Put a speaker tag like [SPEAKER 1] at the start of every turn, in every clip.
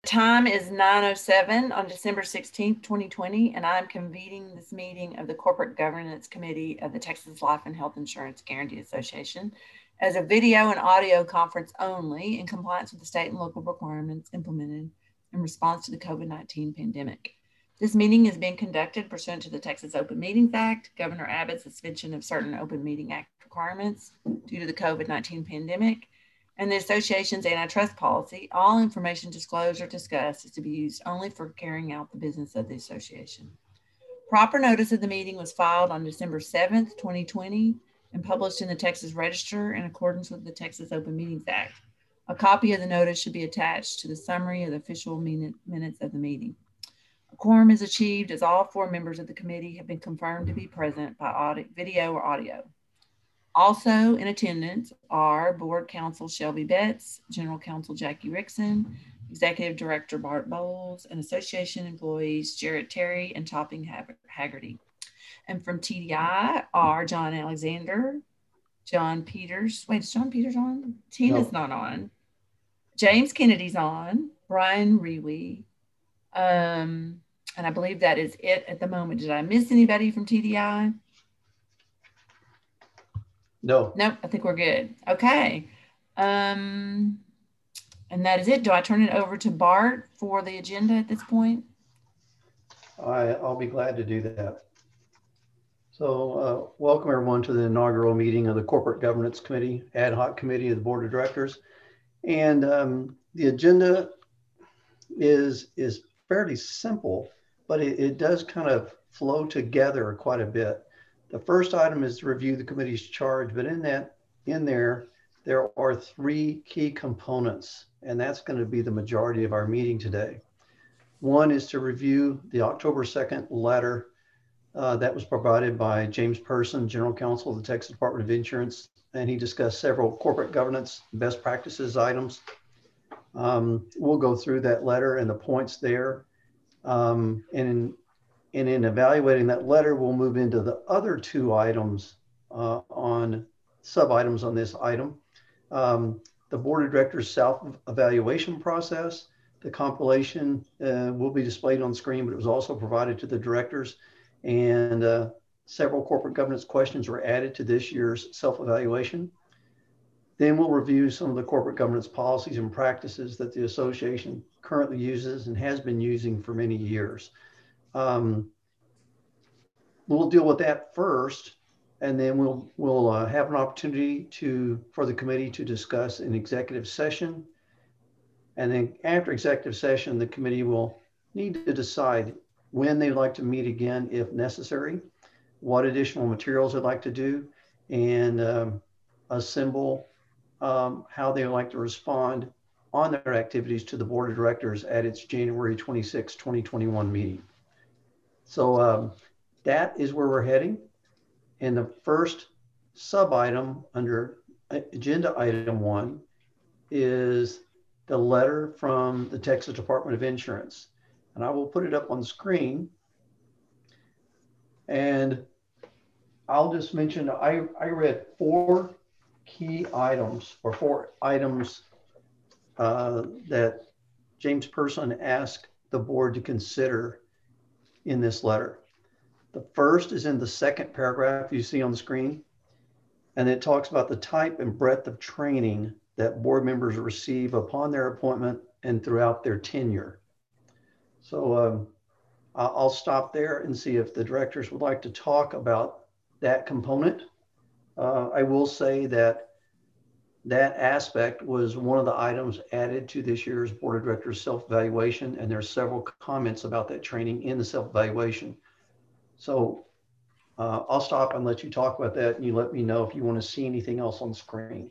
[SPEAKER 1] Time is 9:07 on December 16th, 2020, and I'm convening this meeting of the Corporate Governance Committee of the Texas Life and Health Insurance Guarantee Association as a video and audio conference only in compliance with the state and local requirements implemented in response to the COVID-19 pandemic. This meeting is being conducted pursuant to the Texas Open Meetings Act, Governor Abbott's suspension of certain Open Meeting Act requirements due to the COVID-19 pandemic, and the association's antitrust policy. All information disclosed or discussed is to be used only for carrying out the business of the association. Proper notice of the meeting was filed on December 7th, 2020, and published in the Texas Register in accordance with the Texas Open Meetings Act. A copy of the notice should be attached to the summary of the official minutes of the meeting. A quorum is achieved as all 4 members of the committee have been confirmed to be present by video or audio. Also in attendance are Board Counsel Shelby Betts, General Counsel Jackie Rickson, Executive Director Bart Bowles, and Association employees Jarrett Terry and Topping Haggerty. And from TDI are John Alexander, John Peters. Wait, is John Peters on? Tina's not on. James Kennedy's on. Brian Rewe. And I believe that is it at the moment. Did I miss anybody from TDI?
[SPEAKER 2] No.
[SPEAKER 1] Nope, I think we're good. Okay. And that is it. Do I turn it over to Bart for the agenda at this point?
[SPEAKER 2] I'll be glad to do that. So welcome everyone to the inaugural meeting of the Corporate Governance Committee, Ad Hoc Committee of the Board of Directors. And the agenda is fairly simple, but it does kind of flow together quite a bit. The first item is to review the committee's charge, but in there are 3 key components, and that's going to be the majority of our meeting today. One is to review the October 2nd letter that was provided by James Person, General Counsel of the Texas Department of Insurance, and he discussed several corporate governance best practices items. We'll go through that letter and the points there. And in evaluating that letter, we'll move into the other 2 items on sub-items on this item. The Board of Directors self-evaluation process. The compilation will be displayed on screen, but it was also provided to the directors. And several corporate governance questions were added to this year's self-evaluation. Then we'll review some of the corporate governance policies and practices that the association currently uses and has been using for many years. We'll deal with that first, and then we'll have an opportunity for the committee to discuss an executive session. And then after executive session, the committee will need to decide when they'd like to meet again, if necessary, what additional materials they'd like to do, and assemble how they would like to respond on their activities to the Board of Directors at its January 26, 2021 meeting. So that is where we're heading. And the first sub-item under agenda item 1 is the letter from the Texas Department of Insurance. And I will put it up on the screen. And I'll just mention, I read 4 key items, or 4 items that James Person asked the board to consider in this letter. The first is in the 2nd paragraph you see on the screen, and it talks about the type and breadth of training that board members receive upon their appointment and throughout their tenure. So I'll stop there and see if the directors would like to talk about that component. I will say that aspect was one of the items added to this year's Board of Directors self-evaluation, and there's several comments about that training in the self-evaluation. So I'll stop and let you talk about that, and you let me know if you want to see anything else on the screen.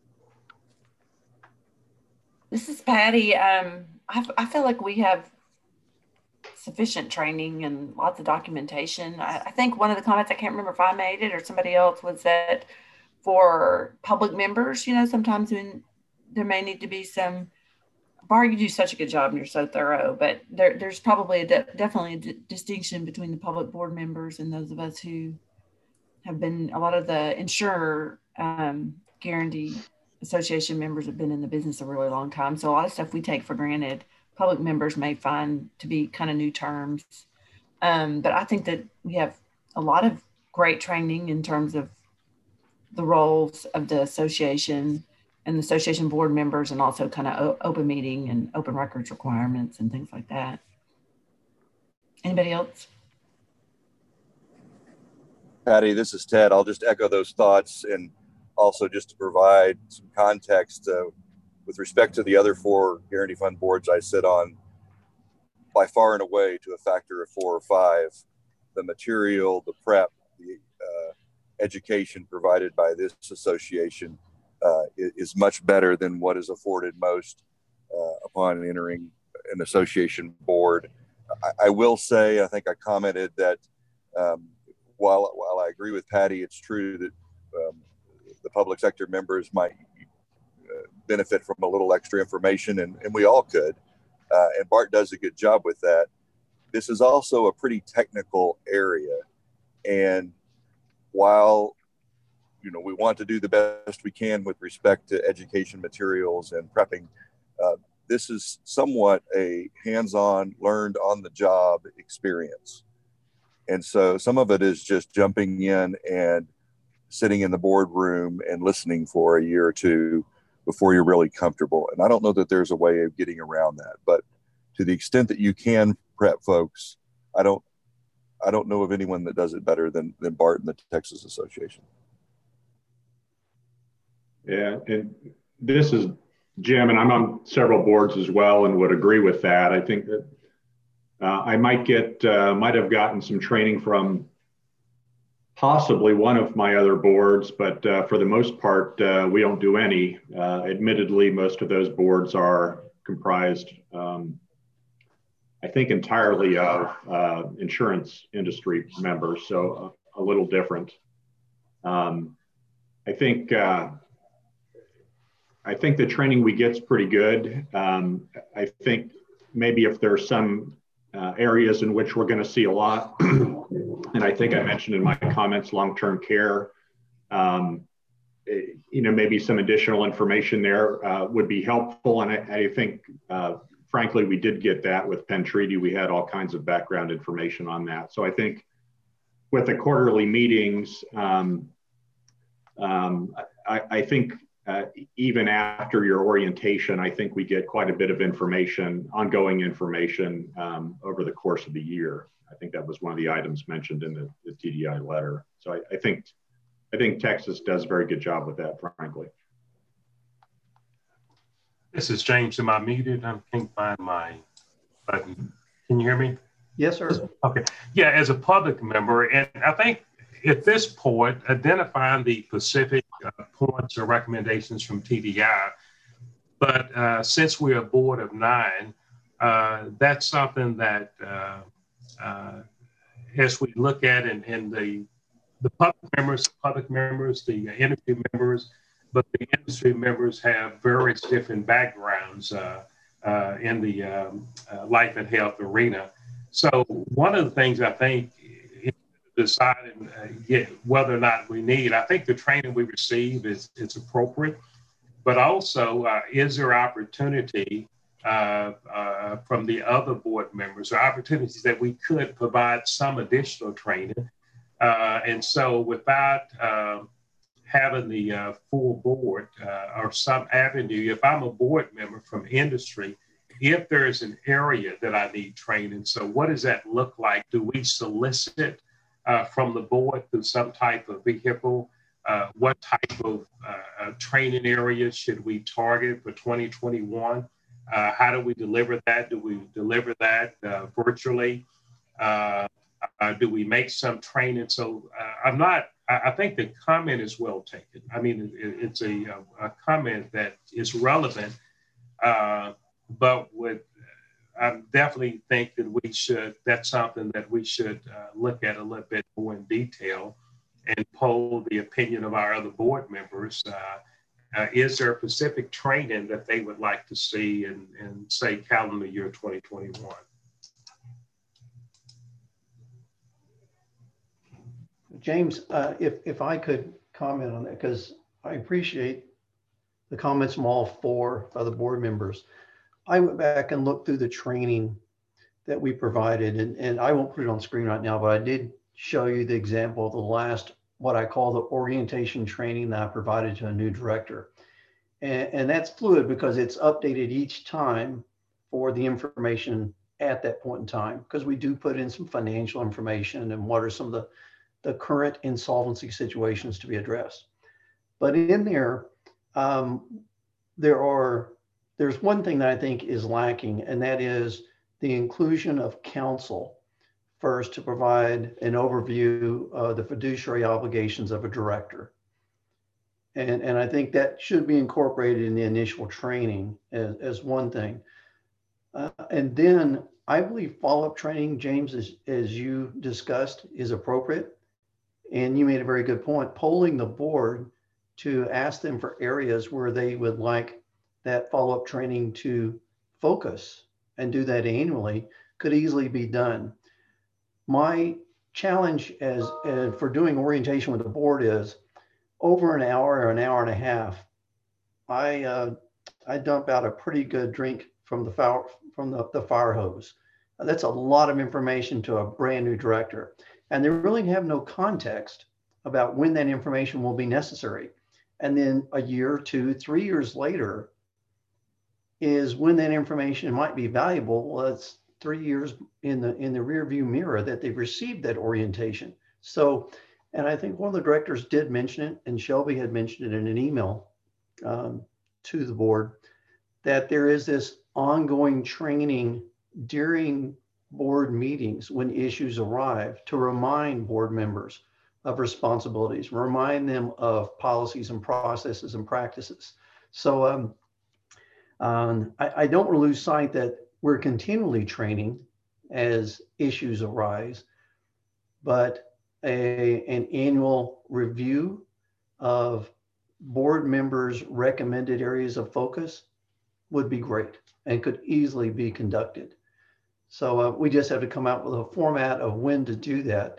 [SPEAKER 1] This is Patty. I feel like we have sufficient training and lots of documentation. I think one of the comments, I can't remember if I made it or somebody else, was that for public members, sometimes when there may need to be some, Bart, you do such a good job and you're so thorough, but there's probably definitely a distinction between the public board members and those of us who have been, a lot of the insurer guarantee association members have been in the business a really long time. So a lot of stuff we take for granted public members may find to be kind of new terms. But I think that we have a lot of great training in terms of the roles of the association and the association board members, and also kind of open meeting and open records requirements and things like that. Anybody else?
[SPEAKER 3] Patty, this is Ted. I'll just echo those thoughts, and also just to provide some context with respect to the other 4 Guarantee Fund boards I sit on, by far and away to a factor of 4 or 5, the material, the prep, the education provided by this association is much better than what is afforded most upon entering an association board. I will say, I think I commented that while I agree with Patty, it's true that the public sector members might benefit from a little extra information, and we all could. And Bart does a good job with that. This is also a pretty technical area. And while, we want to do the best we can with respect to education materials and prepping, this is somewhat a hands-on, learned on the job experience. And so some of it is just jumping in and sitting in the boardroom and listening for a year or two before you're really comfortable. And I don't know that there's a way of getting around that, but to the extent that you can prep folks, I don't know of anyone that does it better than Bart and the Texas Association.
[SPEAKER 4] Yeah, and this is Jim, and I'm on several boards as well, and would agree with that. I think that I might have gotten some training from possibly one of my other boards, but for the most part, we don't do any. Admittedly, most of those boards are comprised, I think, entirely of insurance industry members, so a little different. I think the training we get is pretty good. I think maybe if there's some areas in which we're going to see a lot, and I think I mentioned in my comments, long-term care, maybe some additional information there would be helpful. And I think, frankly, we did get that with Penn Treaty. We had all kinds of background information on that. So I think with the quarterly meetings, I think even after your orientation, I think we get quite a bit of information, ongoing information over the course of the year. I think that was one of the items mentioned in the TDI letter. So I think Texas does a very good job with that, frankly.
[SPEAKER 5] This is James. Am I muted? I can't find my button. Can you hear me?
[SPEAKER 2] Yes, sir.
[SPEAKER 5] Okay. Yeah, as a public member, and I think at this point, identifying the specific points or recommendations from TDI, but since we're a board of 9, that's something that as we look at in the public members, the industry members, but the industry members have various different backgrounds in the life and health arena. So one of the things I think deciding whether or not we need, I think the training we receive is appropriate, but also is there opportunity from the other board members or opportunities that we could provide some additional training. And so without having the full board or some avenue, if I'm a board member from industry, if there's an area that I need training, so what does that look like? Do we solicit from the board through some type of vehicle? What type of training areas should we target for 2021? How do we deliver that? Do we deliver that virtually? Do we make some training? So I think the comment is well taken. I mean, it's a comment that is relevant, but I definitely think that that's something that we should look at a little bit more in detail and poll the opinion of our other board members. Is there a specific training that they would like to see in say, calendar year 2021?
[SPEAKER 2] James, if I could comment on that, because I appreciate the comments from all 4 other board members. I went back and looked through the training that we provided, and I won't put it on screen right now, but I did show you the example of the last, what I call the orientation training that I provided to a new director. And that's fluid because it's updated each time for the information at that point in time, because we do put in some financial information and what are some of the current insolvency situations to be addressed. But in there, there's one thing that I think is lacking, and that is the inclusion of counsel first to provide an overview of the fiduciary obligations of a director. And I think that should be incorporated in the initial training as one thing. And then I believe follow-up training, James, as you discussed, is appropriate. And you made a very good point, polling the board to ask them for areas where they would like that follow-up training to focus, and do that annually could easily be done. My challenge for doing orientation with the board is over an hour or an hour and a half, I dump out a pretty good drink from the fire hose. That's a lot of information to a brand new director. And they really have no context about when that information will be necessary. And then a year, 2, 3 years later is when that information might be valuable. Well, it's 3 years in the rear view mirror that they've received that orientation. So, and I think one of the directors did mention it, and Shelby had mentioned it in an email to the board, that there is this ongoing training during board meetings when issues arrive to remind board members of responsibilities, remind them of policies and processes and practices. So I don't want to lose sight that we're continually training as issues arise, but an annual review of board members' recommended areas of focus would be great and could easily be conducted. So we just have to come out with a format of when to do that.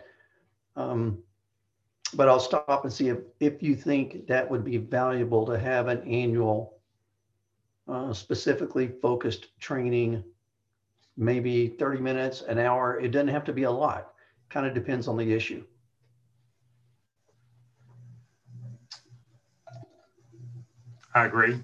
[SPEAKER 2] But I'll stop and see if you think that would be valuable to have an annual specifically focused training, maybe 30 minutes, an hour. It doesn't have to be a lot. Kind of depends on the issue.
[SPEAKER 5] I agree.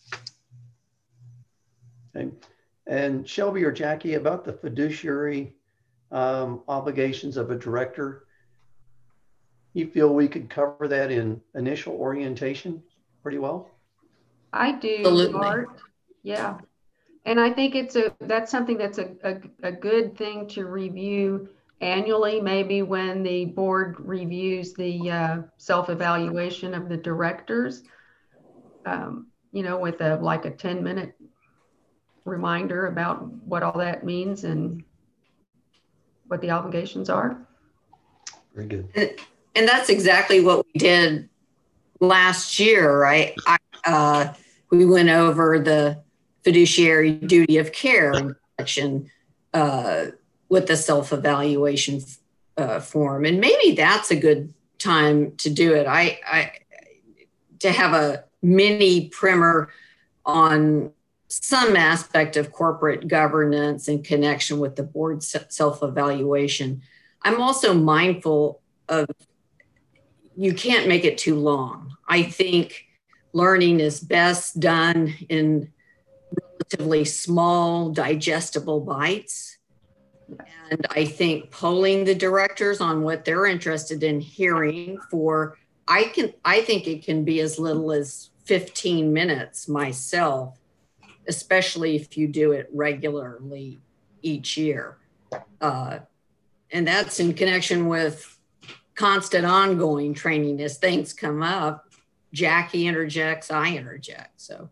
[SPEAKER 2] Okay. And Shelby or Jackie, about the fiduciary obligations of a director, you feel we could cover that in initial orientation pretty well?
[SPEAKER 6] I do.
[SPEAKER 7] Absolutely.
[SPEAKER 6] Art. Yeah. And I think that's something that's a good thing to review annually, maybe when the board reviews the self-evaluation of the directors, you know, with like a 10-minute reminder about what all that means and what the obligations are.
[SPEAKER 2] Very good.
[SPEAKER 7] And that's exactly what we did last year, right? We went over the fiduciary duty of care in connection with the self-evaluation form. And maybe that's a good time to do it. To have a mini primer on some aspect of corporate governance in connection with the board self-evaluation. I'm also mindful of, you can't make it too long. I think learning is best done in relatively small, digestible bites. And I think polling the directors on what they're interested in hearing for, I think it can be as little as 15 minutes myself, especially if you do it regularly each year. And that's in connection with constant ongoing training. As things come up, Jackie interjects, I interject, so.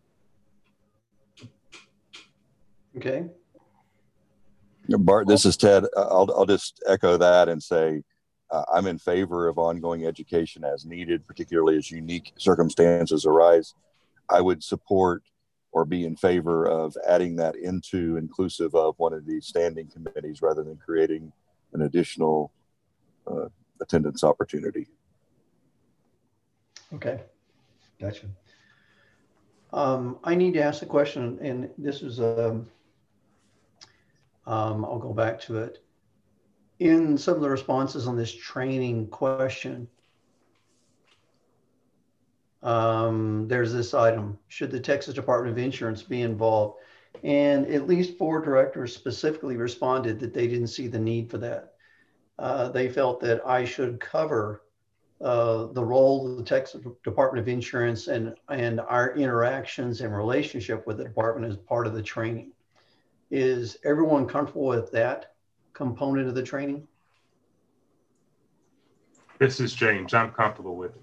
[SPEAKER 2] Okay.
[SPEAKER 3] Bart, this is Ted. I'll just echo that and say I'm in favor of ongoing education as needed, particularly as unique circumstances arise. I would support or be in favor of adding that into inclusive of one of these standing committees rather than creating an additional attendance opportunity.
[SPEAKER 2] Okay, gotcha. I need to ask a question, and this is I'll go back to it. In some of the responses on this training question, there's this item: should the Texas Department of Insurance be involved? And at least 4 directors specifically responded that they didn't see the need for that. They felt that I should cover the role of the Texas Department of Insurance and our interactions and relationship with the department as part of the training. Is everyone comfortable with that component of the training?
[SPEAKER 5] This is James. I'm comfortable with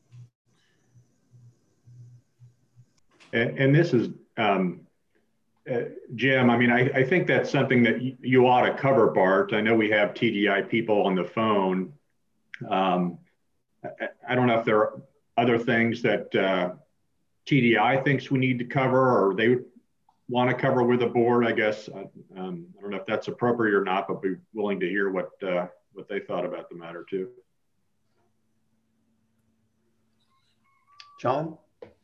[SPEAKER 4] it. And this is, Jim, I mean, I think that's something that you ought to cover, Bart. I know we have TDI people on the phone. I don't know if there are other things that TDI thinks we need to cover or they want to cover with the board. I guess I don't know if that's appropriate or not, but be willing to hear what they thought about the matter too.
[SPEAKER 2] John?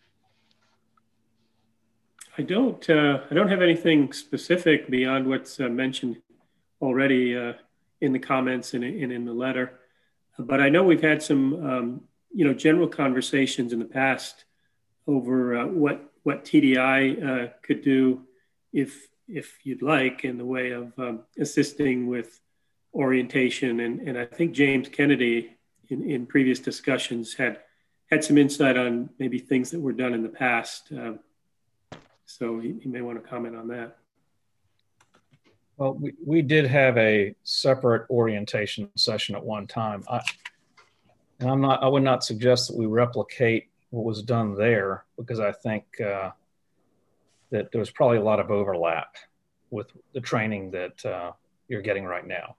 [SPEAKER 8] I don't have anything specific beyond what's mentioned already in the comments and in the letter. But I know we've had some, general conversations in the past over what TDI could do, if you'd like, in the way of assisting with orientation. And I think James Kennedy, in previous discussions, had some insight on maybe things that were done in the past. So he may want to comment on that.
[SPEAKER 9] Well, we did have a separate orientation session at one time. I would not suggest that we replicate what was done there, because I think that there was probably a lot of overlap with the training that you're getting right now.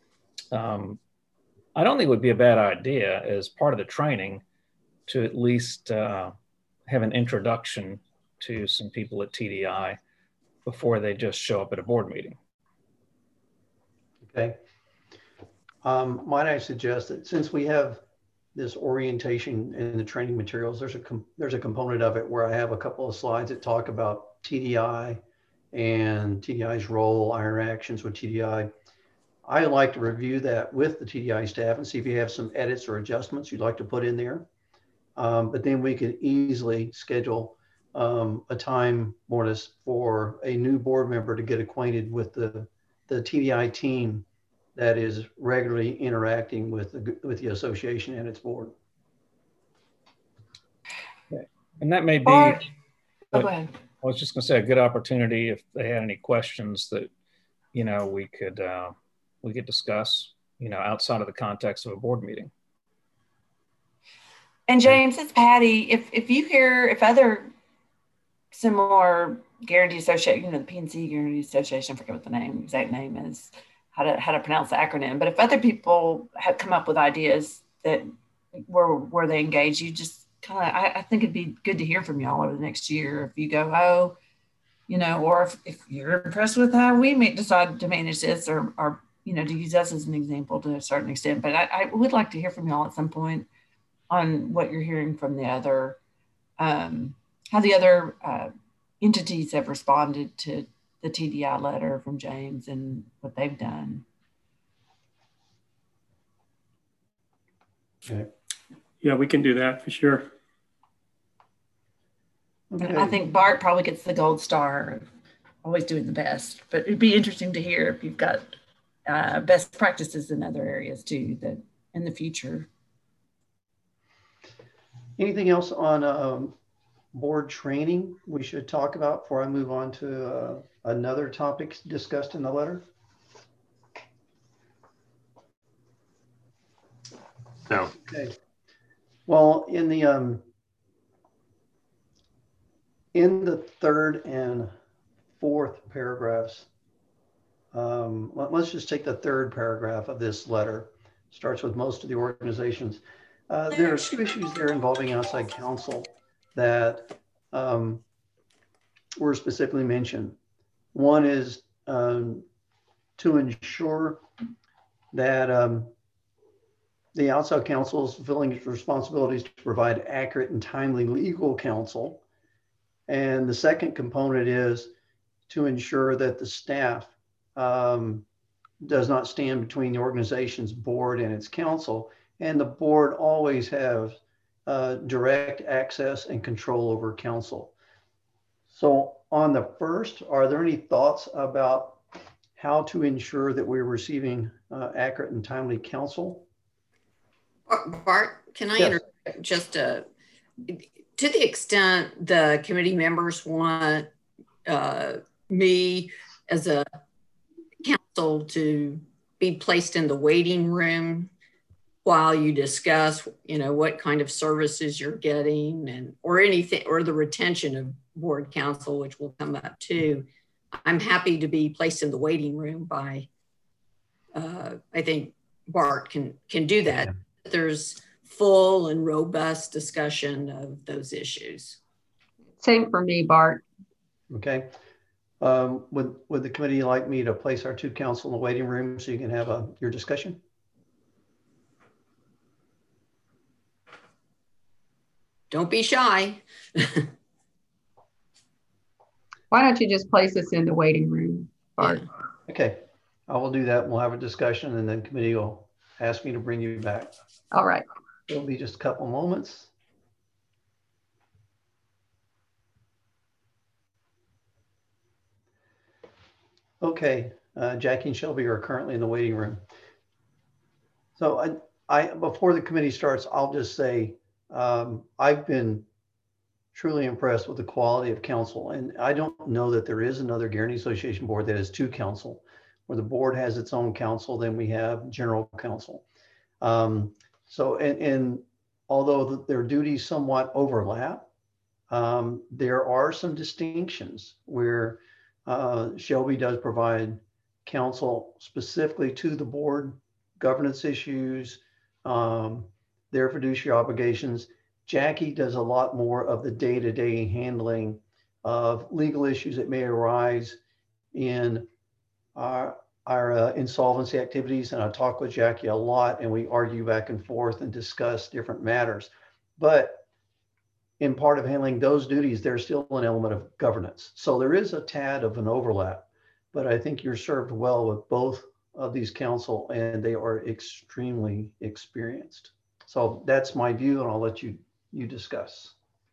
[SPEAKER 9] I don't think it would be a bad idea as part of the training to at least have an introduction to some people at TDI before they just show up at a board meeting.
[SPEAKER 2] Okay. Might I suggest that since we have this orientation in the training materials, there's a component of it where I have a couple of slides that talk about TDI and TDI's role, our interactions with TDI. I like to review that with the TDI staff and see if you have some edits or adjustments you'd like to put in there. But then we could easily schedule a time, Mortis, for a new board member to get acquainted with the TDI team that is regularly interacting with the association and its board.
[SPEAKER 9] And that may be,
[SPEAKER 1] go ahead.
[SPEAKER 9] I was just going to say, a good opportunity if they had any questions that, we could discuss, outside of the context of a board meeting.
[SPEAKER 1] And James, it's Patty. If you hear, if other similar guarantee association, the PNC Guarantee Association, I forget what the exact name is, how to pronounce the acronym, but if other people have come up with ideas that where they engage, you just kind of, I think it'd be good to hear from y'all over the next year. If you go, or if you're impressed with how we may decide to manage this, or to use us as an example to a certain extent. But I would like to hear from y'all at some point on what you're hearing from the other, how the other entities have responded to the TDI letter from James and what they've done.
[SPEAKER 2] Okay.
[SPEAKER 8] Yeah, we can do that for sure.
[SPEAKER 2] Okay.
[SPEAKER 1] I think Bart probably gets the gold star of always doing the best, but it'd be interesting to hear if you've got best practices in other areas too, that in the future.
[SPEAKER 2] Anything else on board training we should talk about before I move on to another topic discussed in the letter?
[SPEAKER 5] No.
[SPEAKER 2] Okay. Well, in the third and fourth paragraphs, let's just take the third paragraph of this letter. Starts with most of the organizations. There are 2 issues there involving outside counsel that were specifically mentioned. One is to ensure that the outside counsel is fulfilling its responsibilities to provide accurate and timely legal counsel. And the second component is to ensure that the staff does not stand between the organization's board and its council. And the board always have direct access and control over council. So on the first, are there any thoughts about how to ensure that we're receiving accurate and timely counsel?
[SPEAKER 7] Bart, can I interject just to the extent the committee members want me as a counsel to be placed in the waiting room while you discuss, what kind of services you're getting and or anything, or the retention of board counsel, which will come up too. I'm happy to be placed in the waiting room by, I think Bart can do that. Yeah. There's full and robust discussion of those issues.
[SPEAKER 6] Same for me, Bart.
[SPEAKER 2] Okay. Would the committee like me to place our two counsel in the waiting room so you can have your discussion?
[SPEAKER 7] Don't be shy.
[SPEAKER 6] Why don't you just place us in the waiting room, Bart?
[SPEAKER 2] Yeah. Okay, I will do that. We'll have a discussion and then committee will ask me to bring you back.
[SPEAKER 6] All right.
[SPEAKER 2] It'll be just a couple moments. Okay, Jackie and Shelby are currently in the waiting room. So I before the committee starts, I'll just say I've been truly impressed with the quality of counsel, and I don't know that there is another Guarantee Association board that has two counsel, where the board has its own counsel, then we have general counsel. So and although their duties somewhat overlap, there are some distinctions where Shelby does provide counsel specifically to the board, governance issues, their fiduciary obligations. Jackie does a lot more of the day-to-day handling of legal issues that may arise in our insolvency activities. And I talk with Jackie a lot and we argue back and forth and discuss different matters. But in part of handling those duties, there's still an element of governance. So there is a tad of an overlap, but I think you're served well with both of these counsel and they are extremely experienced. So that's my view and I'll let you discuss.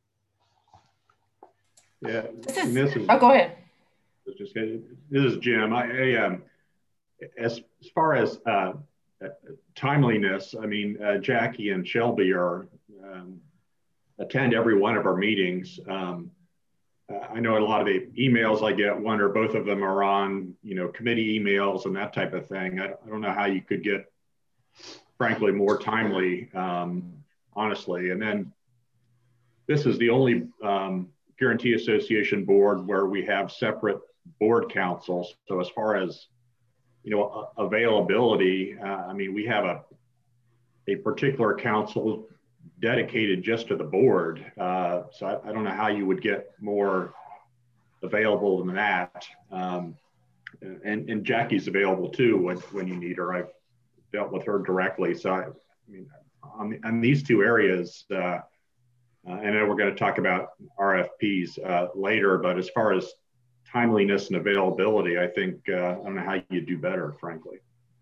[SPEAKER 4] Yeah,
[SPEAKER 1] go ahead.
[SPEAKER 4] This is Jim. As far as timeliness, I mean, Jackie and Shelby attend every one of our meetings. I know a lot of the emails I get, one or both of them are on, committee emails and that type of thing. I don't know how you could get, frankly, more timely, honestly. And then this is the only Guarantee Association board where we have separate board councils. So as far as, availability, I mean, we have a particular council dedicated just to the board. So I don't know how you would get more available than that. And Jackie's available too when you need her. I've dealt with her directly. So I mean, on these two areas, and then we're going to talk about RFPs later, but as far as timeliness and availability, I think, I don't know how you do better, frankly.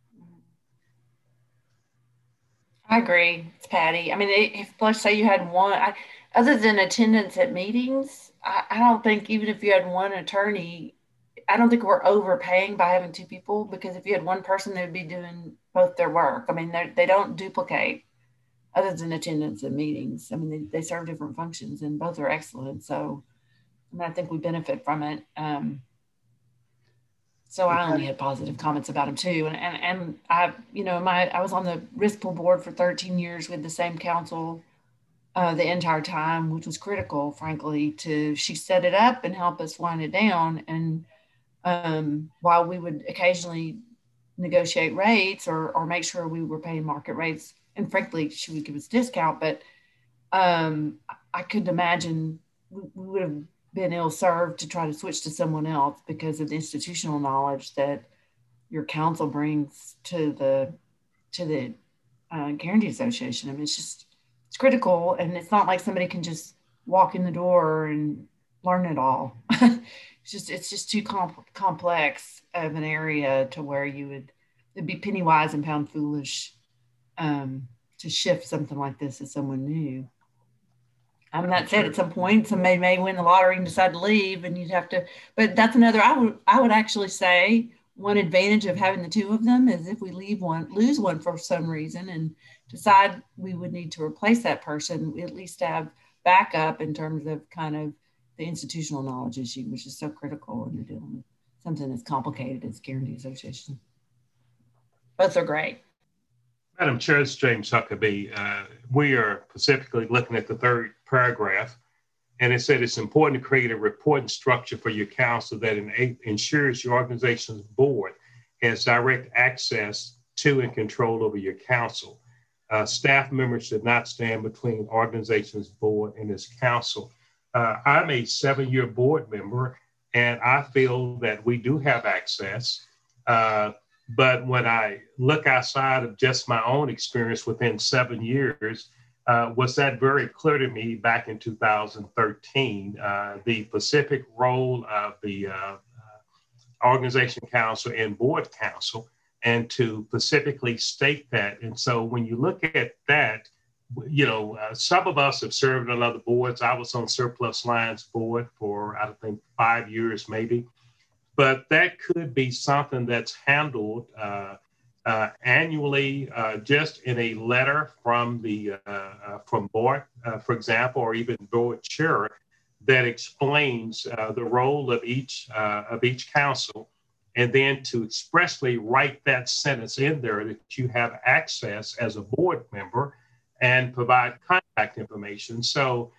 [SPEAKER 1] I agree. It's Patty. I mean, if let's say you had one, other than attendance at meetings, I don't think even if you had one attorney, I don't think we're overpaying by having two people, because if you had one person, they'd be doing both their work. I mean, they don't duplicate other than attendance at meetings. I mean, they serve different functions and both are excellent. So I think we benefit from it. So I only had positive comments about him too. And I, I was on the risk pool board for 13 years with the same counsel the entire time, which was critical, frankly, she set it up and help us wind it down. And while we would occasionally negotiate rates or make sure we were paying market rates, and frankly, she would give us a discount, but I couldn't imagine we would have been ill-served to try to switch to someone else because of the institutional knowledge that your counsel brings to the Guarantee Association. I mean, it's critical, and it's not like somebody can just walk in the door and learn it all. It's just too complex of an area to where it'd be penny wise and pound foolish to shift something like this to someone new. I mean, that said, at some point, somebody may win the lottery and decide to leave, and you'd have to. But that's another. I would actually say one advantage of having the two of them is if we lose one for some reason, and decide we would need to replace that person, we at least have backup in terms of kind of the institutional knowledge issue, which is so critical when you're dealing with something as complicated as Guarantee Association. Both are great.
[SPEAKER 5] Madam Chair, it's James Huckabee. We are specifically looking at the third paragraph, and it said it's important to create a reporting structure for your council that ensures your organization's board has direct access to and control over your council. Staff members should not stand between organization's board and its council. I'm a 7-year board member, and I feel that we do have access. But when I look outside of just my own experience within 7 years, was that very clear to me back in 2013, the specific role of the organization council and board council, and to specifically state that. And so when you look at that, you know, some of us have served on other boards. I was on Surplus Lines board for, I think, 5 years maybe. But that could be something that's handled annually, just in a letter from the from board, for example, or even board chair, that explains the role of each council, and then to expressly write that sentence in there that you have access as a board member and provide contact information. So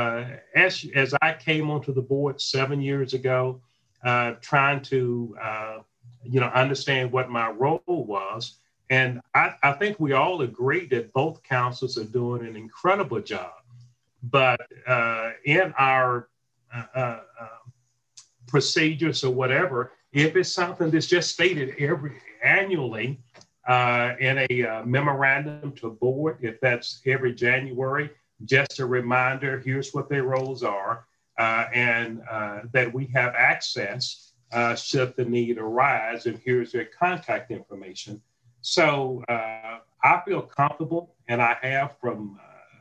[SPEAKER 5] as I came onto the board 7 years ago, trying to, understand what my role was. And I think we all agree that both councils are doing an incredible job. But in our procedures or whatever, if it's something that's just stated annually in a memorandum to board, if that's every January, just a reminder, here's what their roles are. And that we have access should the need arise, and here's their contact information. So I feel comfortable, and I have from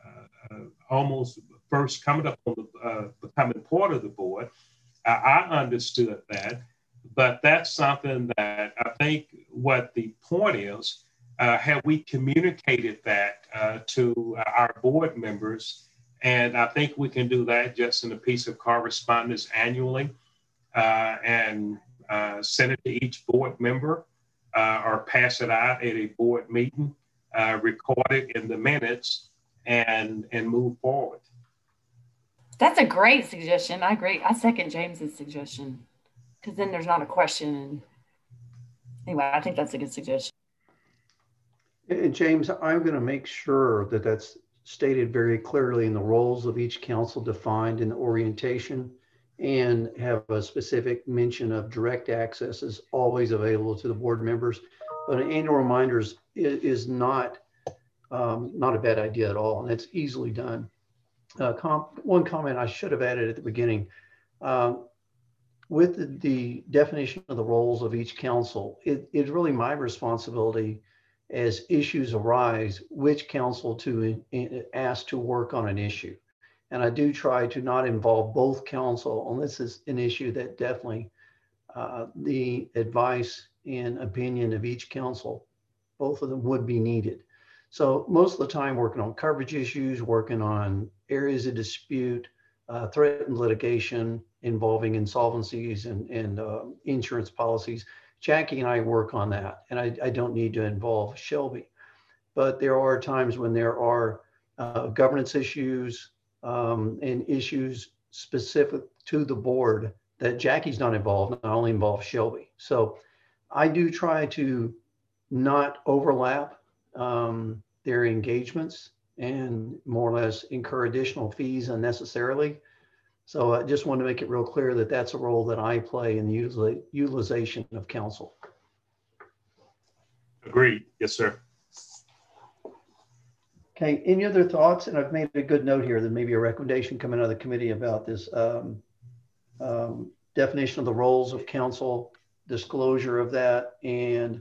[SPEAKER 5] almost first coming up on becoming part of the board. I understood that, but that's something that I think what the point is, have we communicated that to our board members? And I think we can do that just in a piece of correspondence annually, and send it to each board member, or pass it out at a board meeting, record it in the minutes, and move forward.
[SPEAKER 1] That's a great suggestion. I agree. I second James's suggestion, because then there's not a question. And anyway, I think that's a good suggestion.
[SPEAKER 2] And James, I'm going to make sure that that's stated very clearly in the roles of each council defined in the orientation, and have a specific mention of direct access is always available to the board members. But annual reminders is not a bad idea at all, and it's easily done. One comment I should have added at the beginning, with the definition of the roles of each council, it's really my responsibility as issues arise, which council to ask to work on an issue. And I do try to not involve both council unless it's an issue that definitely the advice and opinion of each council, both of them would be needed. So most of the time working on coverage issues, working on areas of dispute, threatened litigation involving insolvencies and insurance policies, Jackie and I work on that, and I don't need to involve Shelby. But there are times when there are governance issues and issues specific to the board that Jackie's not involved, and I only involve Shelby. So I do try to not overlap their engagements and more or less incur additional fees unnecessarily. So I just want to make it real clear that that's a role that I play in the utilization of council.
[SPEAKER 5] Agreed. Yes, sir.
[SPEAKER 2] Okay, any other thoughts? And I've made a good note here that maybe a recommendation coming out of the committee about this definition of the roles of council, disclosure of that, and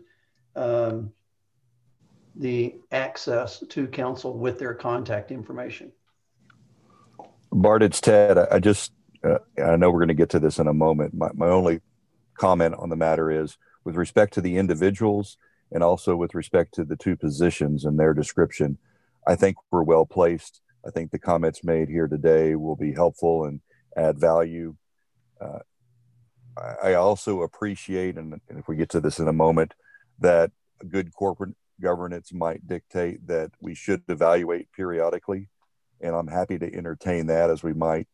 [SPEAKER 2] the access to council with their contact information.
[SPEAKER 3] Bart, it's Ted. I know we're going to get to this in a moment. My only comment on the matter is with respect to the individuals and also with respect to the two positions and their description, I think we're well placed. I think the comments made here today will be helpful and add value. I also appreciate, and if we get to this in a moment, that a good corporate governance might dictate that we should evaluate periodically. And I'm happy to entertain that, as we might,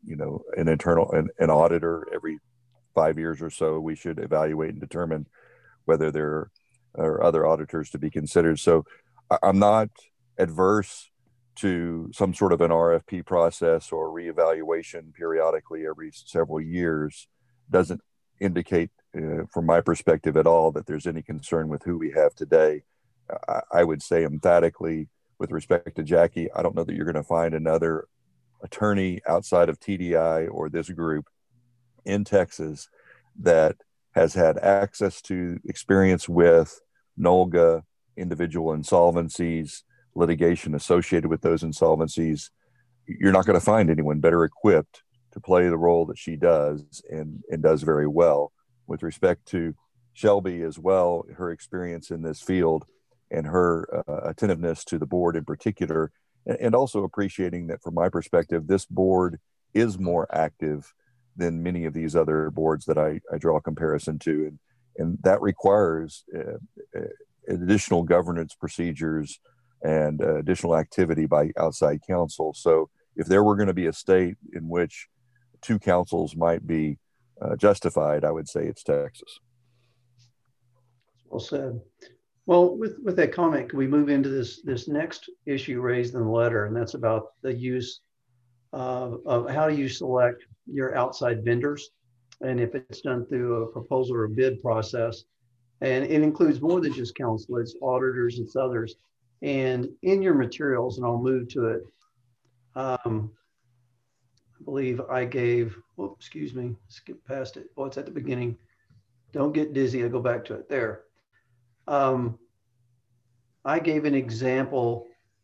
[SPEAKER 3] an auditor every 5 years or so, we should evaluate and determine whether there are other auditors to be considered. So I'm not adverse to some sort of an RFP process or reevaluation periodically every several years. Doesn't indicate, from my perspective at all, that there's any concern with who we have today. I would say emphatically, with respect to Jackie, I don't know that you're going to find another attorney outside of TDI or this group in Texas that has had access to experience with NOLGA, individual insolvencies, litigation associated with those insolvencies. You're not going to find anyone better equipped to play the role that she does and does very well. With respect to Shelby as well, her experience in this field and her attentiveness to the board in particular, and also appreciating that from my perspective, this board is more active than many of these other boards that I draw a comparison to. And that requires additional governance procedures and additional activity by outside counsel. So if there were going to be a state in which two councils might be justified, I would say it's Texas.
[SPEAKER 2] Well said. Well, with that comment, can we move into this next issue raised in the letter, and that's about the use of how do you select your outside vendors, and if it's done through a proposal or a bid process. And it includes more than just counsel, it's auditors, it's others. And in your materials, and I'll move to it, I believe I gave, excuse me, skip past it. Oh, it's at the beginning. Don't get dizzy, I'll go back to it there. I gave an example.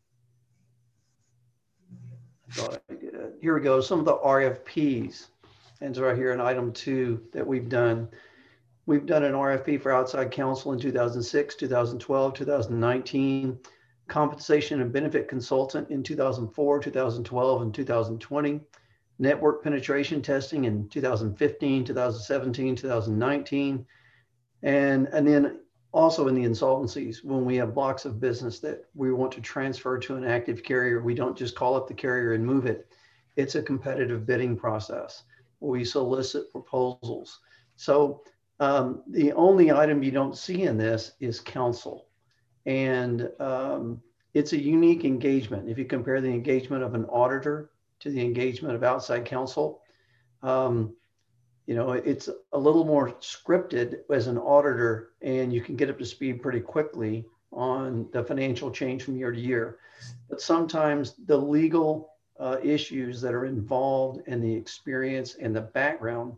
[SPEAKER 2] Here we go, some of the RFPs. And it's right here in item 2 that we've done. We've done an RFP for outside counsel in 2006, 2012, 2019, compensation and benefit consultant in 2004, 2012, and 2020, network penetration testing in 2015, 2017, 2019, and then also in the insolvencies, when we have blocks of business that we want to transfer to an active carrier, we don't just call up the carrier and move it. It's a competitive bidding process. We solicit proposals. So the only item you don't see in this is counsel. And it's a unique engagement. If you compare the engagement of an auditor to the engagement of outside counsel, it's a little more scripted as an auditor, and you can get up to speed pretty quickly on the financial change from year to year. But sometimes the legal issues that are involved and the experience and the background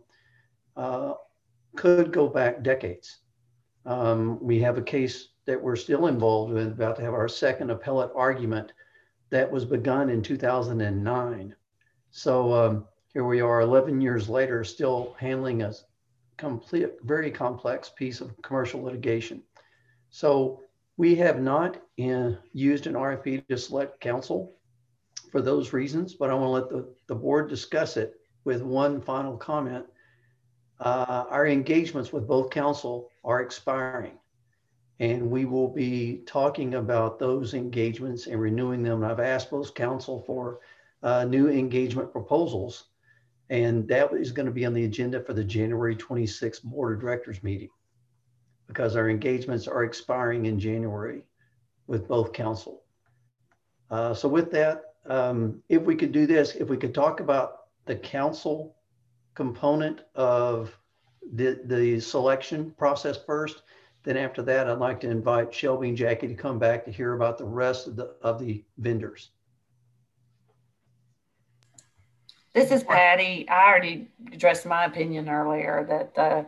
[SPEAKER 2] could go back decades. We have a case that we're still involved with, about to have our second appellate argument, that was begun in 2009. So here we are 11 years later, still handling a very complex piece of commercial litigation. So we have not used an RFP to select counsel for those reasons, but I want to let the board discuss it with one final comment. Our engagements with both counsel are expiring, and we will be talking about those engagements and renewing them. I've asked both counsel for new engagement proposals, and that is going to be on the agenda for the January 26th Board of Directors meeting, because our engagements are expiring in January with both counsel. So with that, if we could do this, if we could talk about the counsel component of the selection process first, then after that, I'd like to invite Shelby and Jackie to come back to hear about the rest of the vendors.
[SPEAKER 1] This is Patty. I already addressed my opinion earlier that the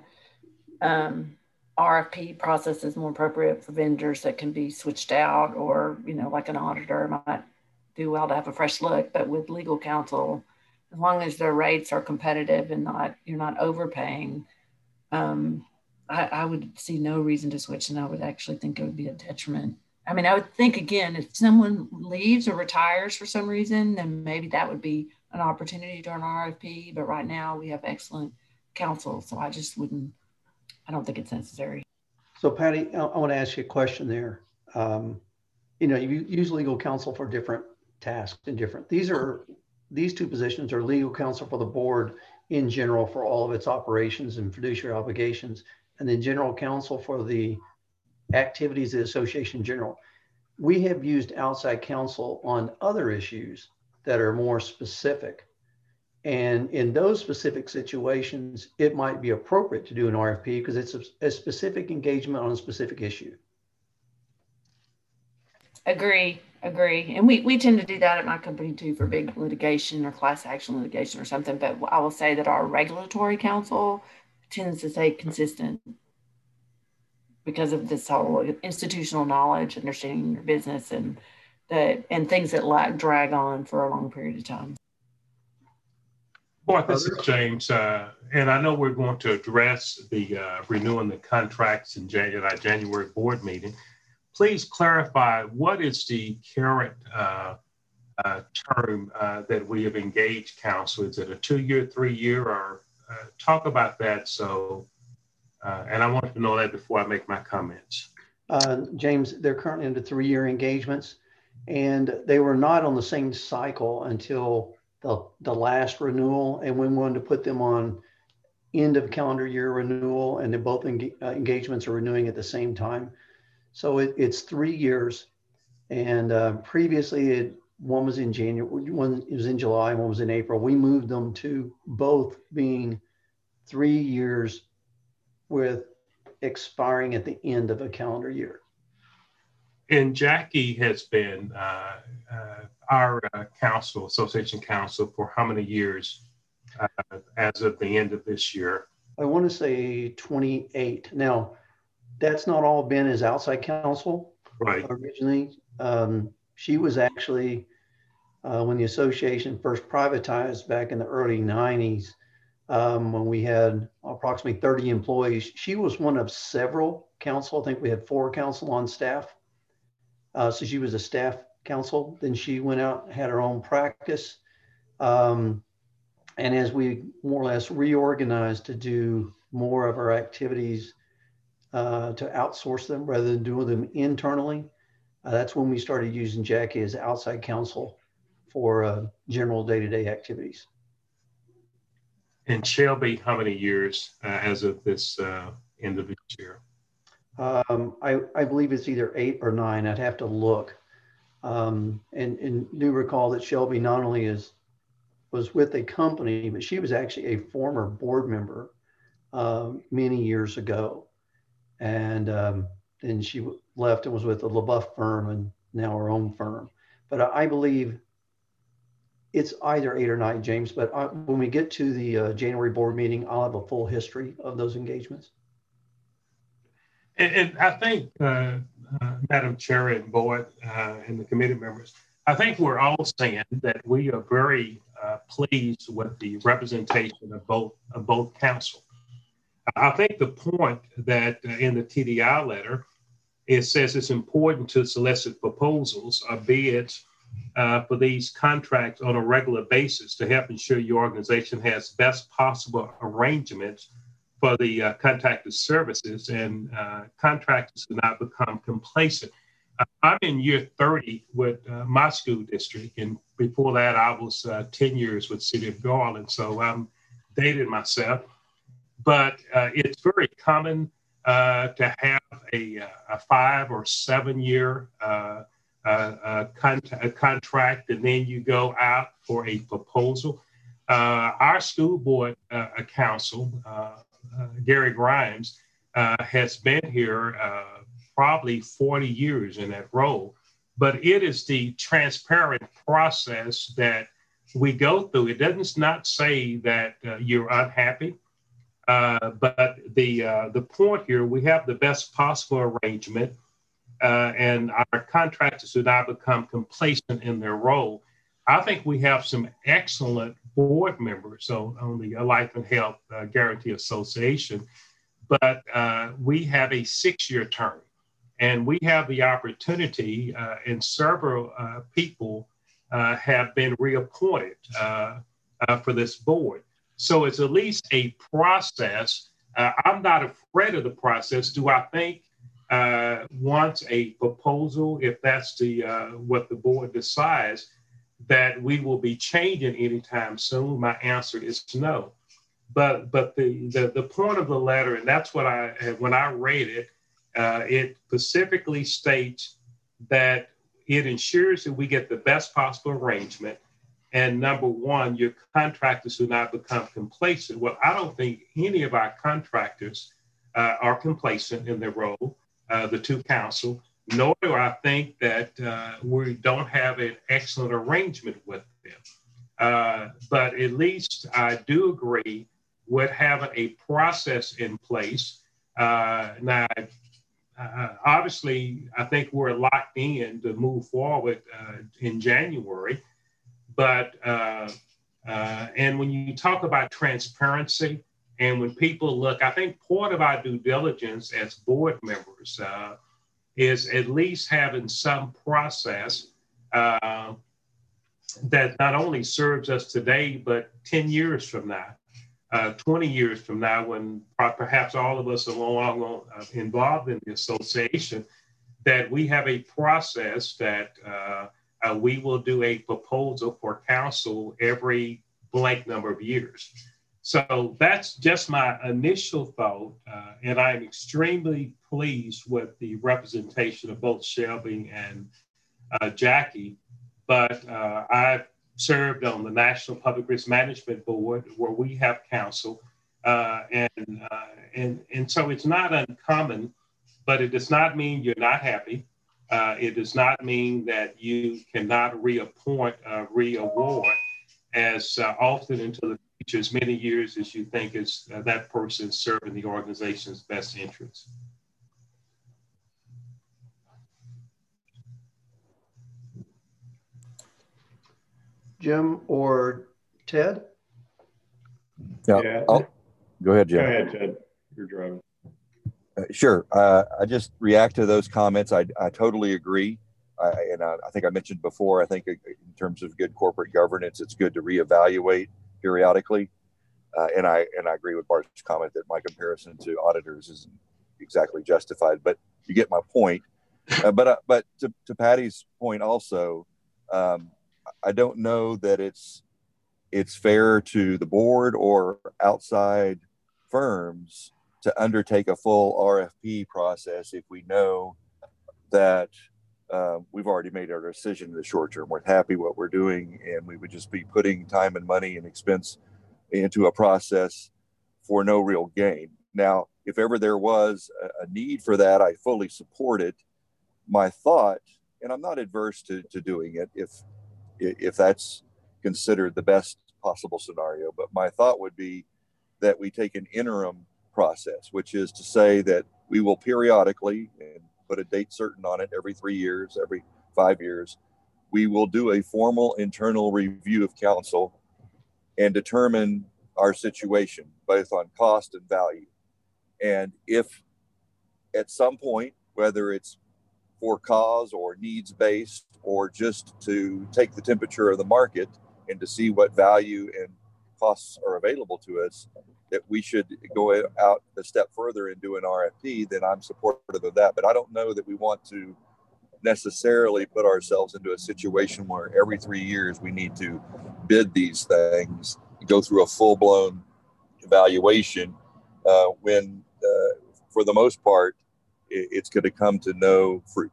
[SPEAKER 1] RFP process is more appropriate for vendors that can be switched out, or, like an auditor might do well to have a fresh look. But with legal counsel, as long as their rates are competitive and you're not overpaying, I would see no reason to switch, and I would actually think it would be a detriment. I mean, I would think, again, if someone leaves or retires for some reason, then maybe that would be an opportunity during RFP. But right now we have excellent counsel, so I don't think it's necessary.
[SPEAKER 2] So Patty, I want to ask you a question there. You use legal counsel for different tasks and these two positions are legal counsel for the board in general for all of its operations and fiduciary obligations, and then general counsel for the activities of the association in general. We have used outside counsel on other issues that are more specific. And in those specific situations, it might be appropriate to do an RFP because it's a specific engagement on a specific issue.
[SPEAKER 1] Agree. And we tend to do that at my company too for big litigation or class action litigation or something. But I will say that our regulatory counsel tends to stay consistent because of this whole institutional knowledge, understanding your business, and things that drag on for a long period of time.
[SPEAKER 5] Boy, this is James, and I know we're going to address the renewing the contracts in our January board meeting. Please clarify, what is the current term that we have engaged counsel? Is it a 2-year, 3-year, or talk about that? So, and I want to know that before I make my comments.
[SPEAKER 2] James, they're currently into 3-year engagements, and they were not on the same cycle until the last renewal, and we wanted to put them on end of calendar year renewal, and then both engagements are renewing at the same time. So it's 3 years, and previously one was in January, one was in July, and one was in April. We moved them to both being 3 years with expiring at the end of a calendar year.
[SPEAKER 5] And Jackie has been our association counsel for how many years as of the end of this year?
[SPEAKER 2] I want to say 28. Now, that's not all been as outside counsel.
[SPEAKER 5] Right.
[SPEAKER 2] Originally. She was actually, when the association first privatized back in the early 90s, when we had approximately 30 employees, she was one of several counsel. I think we had 4 counsel on staff. So she was a staff counsel. Then she went out and had her own practice. And as we more or less reorganized to do more of our activities, to outsource them rather than doing them internally, that's when we started using Jackie as outside counsel for general day-to-day activities.
[SPEAKER 5] And Shelby, how many years as of this end of this year?
[SPEAKER 2] I believe it's either 8 or 9. I'd have to look. And do recall that Shelby not only was with a company, but she was actually a former board member many years ago. And then she left and was with the LaBeouf firm and now her own firm. But I believe it's either 8 or 9, James. But when we get to the January board meeting, I'll have a full history of those engagements.
[SPEAKER 5] And I think, Madam Chair and Board and the committee members, I think we're all saying that we are very pleased with the representation of both counsel. I think the point that in the TDI letter, it says it's important to solicit proposals or bids for these contracts on a regular basis to help ensure your organization has best possible arrangements for the contracted services, and contractors do not become complacent. I'm in year 30 with my school district, and before that I was 10 years with City of Garland, so I'm dating myself. But it's very common to have a 5 or 7 year contract, and then you go out for a proposal. Our school board counsel, Gary Grimes, has been here probably 40 years in that role. But it is the transparent process that we go through, it does not say that you're unhappy. But the point here, we have the best possible arrangement, and our contractors do not become complacent in their role. I think we have some excellent board members on the Life and Health Guarantee Association, but we have a 6-year term, and we have the opportunity, and several people have been reappointed for this board. So it's at least a process. I'm not afraid of the process. Do I think once a proposal, if that's the what the board decides, that we will be changing anytime soon? My answer is no. But the point of the letter, and that's what when I read it, it specifically states that it ensures that we get the best possible arrangement. And number one, your contractors do not become complacent. Well, I don't think any of our contractors are complacent in their role, the two council, nor do I think that we don't have an excellent arrangement with them. But at least I do agree with having a process in place. Now, obviously, I think we're locked in to move forward in January. But, and when you talk about transparency and when people look, I think part of our due diligence as board members is at least having some process that not only serves us today, but 10 years from now, 20 years from now, when perhaps all of us are no longer involved in the association, that we have a process that we will do a proposal for council every blank number of years. So that's just my initial thought. And I'm extremely pleased with the representation of both Shelby and Jackie. But I've served on the National Public Risk Management Board where we have counsel. And so it's not uncommon, but it does not mean you're not happy. It does not mean that you cannot reappoint, re-award as often into the future, as many years as you think is that person serving the organization's best interests.
[SPEAKER 2] Jim or Ted?
[SPEAKER 3] Yeah. Go ahead, Jim.
[SPEAKER 4] Go ahead, Ted. You're driving.
[SPEAKER 3] Sure. I just react to those comments. I totally agree. I think I mentioned before, I think in terms of good corporate governance, it's good to reevaluate periodically. And I agree with Bart's comment that my comparison to auditors isn't exactly justified, but you get my point. But to Patty's point also, I don't know that it's fair to the board or outside firms to undertake a full RFP process if we know that we've already made our decision in the short term. We're happy what we're doing, and we would just be putting time and money and expense into a process for no real gain. Now, if ever there was a need for that, I fully support it. My thought, and I'm not adverse to doing it if that's considered the best possible scenario, but my thought would be that we take an interim process, which is to say that we will periodically, and put a date certain on it, every 3 years, every 5 years, we will do a formal internal review of council and determine our situation, both on cost and value. And if at some point, whether it's for cause or needs based, or just to take the temperature of the market and to see what value and costs are available to us, that we should go out a step further and do an RFP, then I'm supportive of that. But I don't know that we want to necessarily put ourselves into a situation where every 3 years we need to bid these things, go through a full-blown evaluation when for the most part, it's going to come to no fruit.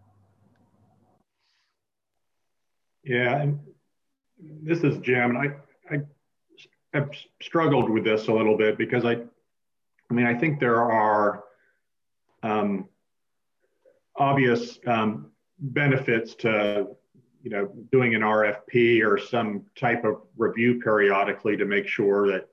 [SPEAKER 4] Yeah, and this is Jim, and I have struggled with this a little bit because I think there are obvious benefits to doing an RFP or some type of review periodically to make sure that,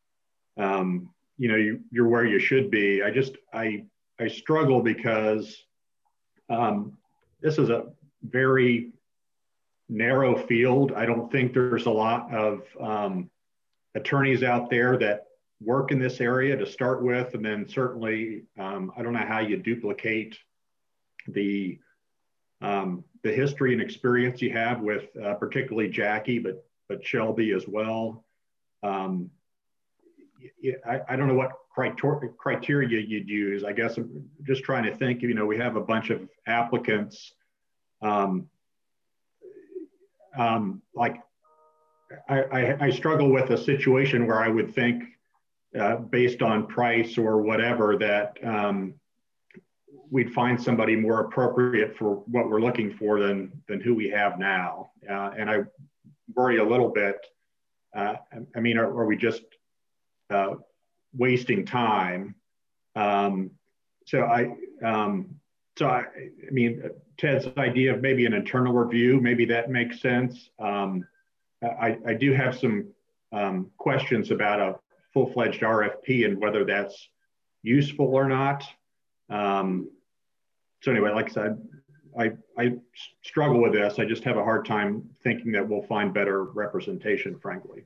[SPEAKER 4] you're where you should be. I struggle because this is a very narrow field. I don't think there's a lot of attorneys out there that work in this area to start with. And then certainly, I don't know how you duplicate the history and experience you have with particularly Jackie, but Shelby as well. I don't know what criteria you'd use. I guess I'm just trying to think, we have a bunch of applicants. Like I struggle with a situation where I would think based on price or whatever that we'd find somebody more appropriate for what we're looking for than who we have now. And I worry a little bit, are we just wasting time? Ted's idea of maybe an internal review, maybe that makes sense. I do have some questions about a full-fledged RFP and whether that's useful or not. So anyway, like I said, I struggle with this. I just have a hard time thinking that we'll find better representation, frankly.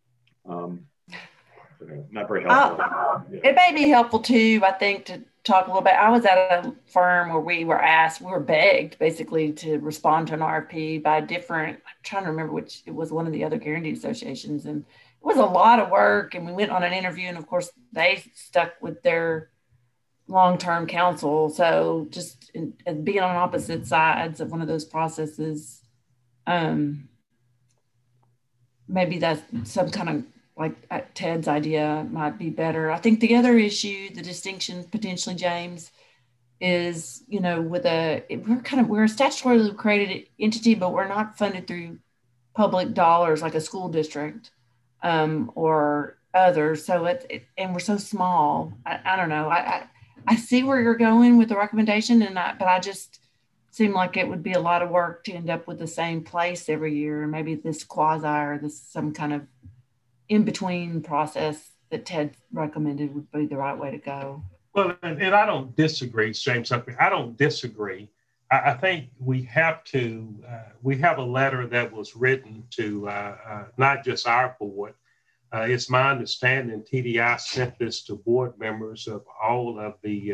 [SPEAKER 4] Not very helpful.
[SPEAKER 1] It may be helpful too, I think, to talk a little bit. I was at a firm where we were begged basically to respond to an RFP by I'm trying to remember which, it was one of the other guarantee associations. And it was a lot of work. And we went on an interview, and of course they stuck with their long-term counsel. So just being on opposite sides of one of those processes, maybe that's some kind of, like Ted's idea might be better. I think the other issue, the distinction potentially, James, is, we're a statutorily created entity, but we're not funded through public dollars like a school district or others. So and we're so small. I don't know. I see where you're going with the recommendation, but I just seem like it would be a lot of work to end up with the same place every year. And maybe this quasi or some kind of in-between process that Ted recommended would be the right way to go.
[SPEAKER 5] Well, and I don't disagree, James. I don't disagree. I think we have a letter that was written to not just our board. It's my understanding TDI sent this to board members of all of the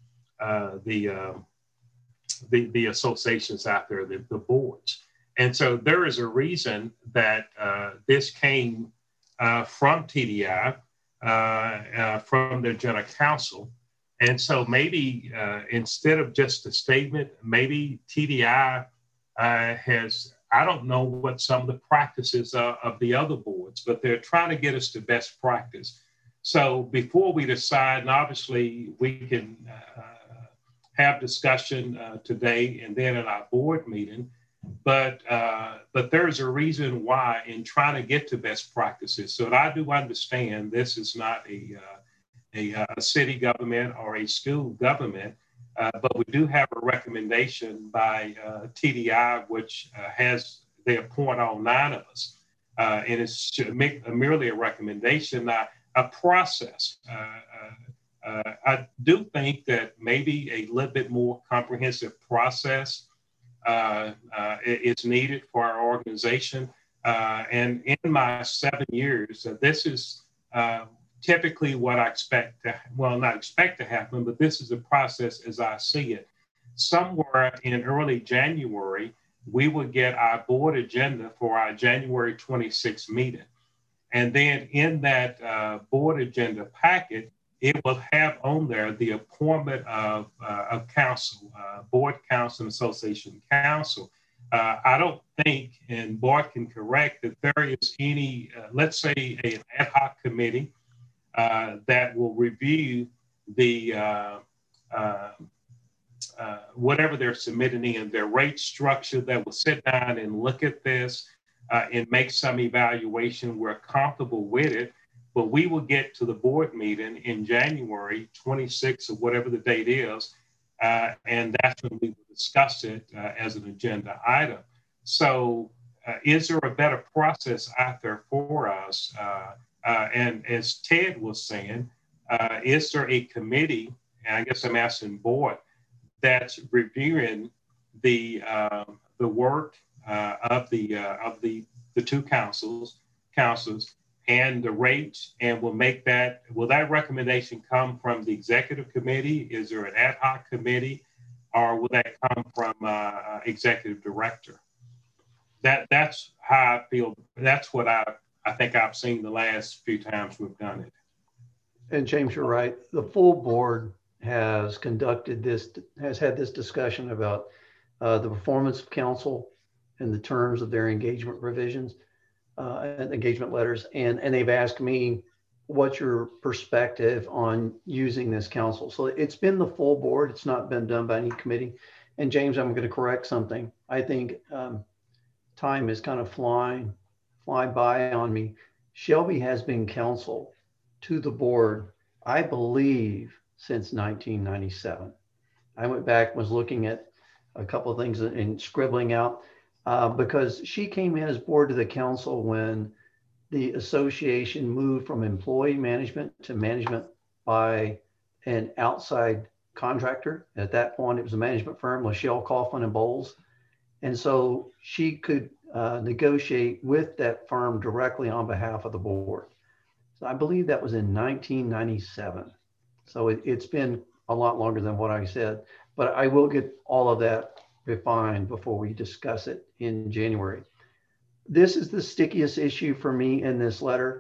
[SPEAKER 5] associations out there, the boards. And so there is a reason that this came from TDI, from their general counsel. And so maybe instead of just a statement, maybe TDI I don't know what some of the practices are of the other boards, but they're trying to get us to best practice. So before we decide, and obviously we can have discussion today and then at our board meeting, but there's a reason why in trying to get to best practices. So I do understand this is not a city government or a school government, but we do have a recommendation by TDI, which they appoint all 9 of us. And it's merely a recommendation, not a process. I do think that maybe a little bit more comprehensive process is needed for our organization. And in my 7 years, this is typically what I not expect to happen, but this is the process as I see it. Somewhere in early January, we will get our board agenda for our January 26th meeting. And then in that board agenda packet, it will have on there the appointment of council, board council and association council. I don't think, and Bart can correct, that there is any, let's say an ad hoc committee that will review the whatever they're submitting in their rate structure, that will sit down and look at this and make some evaluation. We're comfortable with it, but we will get to the board meeting in January 26th or whatever the date is, and that's when we will discuss it as an agenda item. So is there a better process out there for us? And as Ted was saying, is there a committee, and I guess I'm asking board, that's reviewing the work of the two councils and the rates, and will that recommendation come from the executive committee? Is there an ad hoc committee, or will that come from executive director? That's how I feel. That's what I think I've seen the last few times we've done it.
[SPEAKER 2] And James, you're right. The full board has conducted this, has had this discussion about the performance of council and the terms of their engagement provisions and engagement letters. And they've asked me, what's your perspective on using this council? So it's been the full board. It's not been done by any committee. And James, I'm going to correct something. I think time is kind of flying by on me. Shelby has been counsel to the board, I believe, since 1997. I went back, was looking at a couple of things and scribbling out because she came in as board to the council when the association moved from employee management to management by an outside contractor. At that point, it was a management firm, Lachelle, Kaufman and Bowles. And so she could negotiate with that firm directly on behalf of the board. So I believe that was in 1997. So it's been a lot longer than what I said, but I will get all of that refined before we discuss it in January. This is the stickiest issue for me in this letter.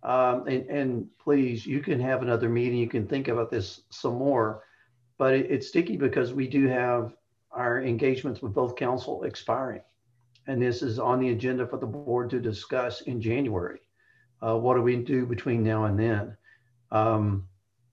[SPEAKER 2] And please, you can have another meeting. You can think about this some more, but it's sticky because we do have our engagements with both council expiring. And this is on the agenda for the board to discuss in January. What do we do between now and then?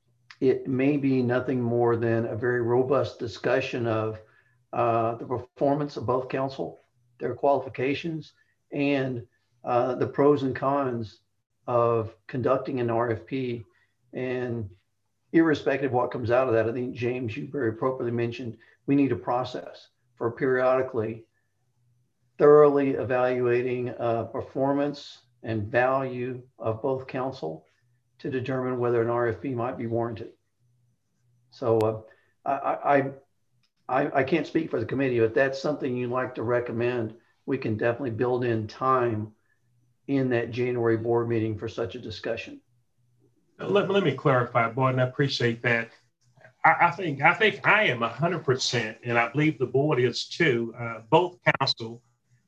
[SPEAKER 2] It may be nothing more than a very robust discussion of the performance of both council, their qualifications, and the pros and cons of conducting an RFP. And irrespective of what comes out of that, I think, James, you very appropriately mentioned, we need a process for periodically thoroughly evaluating performance and value of both council to determine whether an RFP might be warranted. So I can't speak for the committee, but if that's something you'd like to recommend, we can definitely build in time in that January board meeting for such a discussion.
[SPEAKER 5] Let me clarify, board, and I appreciate that. I think I am 100%, and I believe the board is too. Both council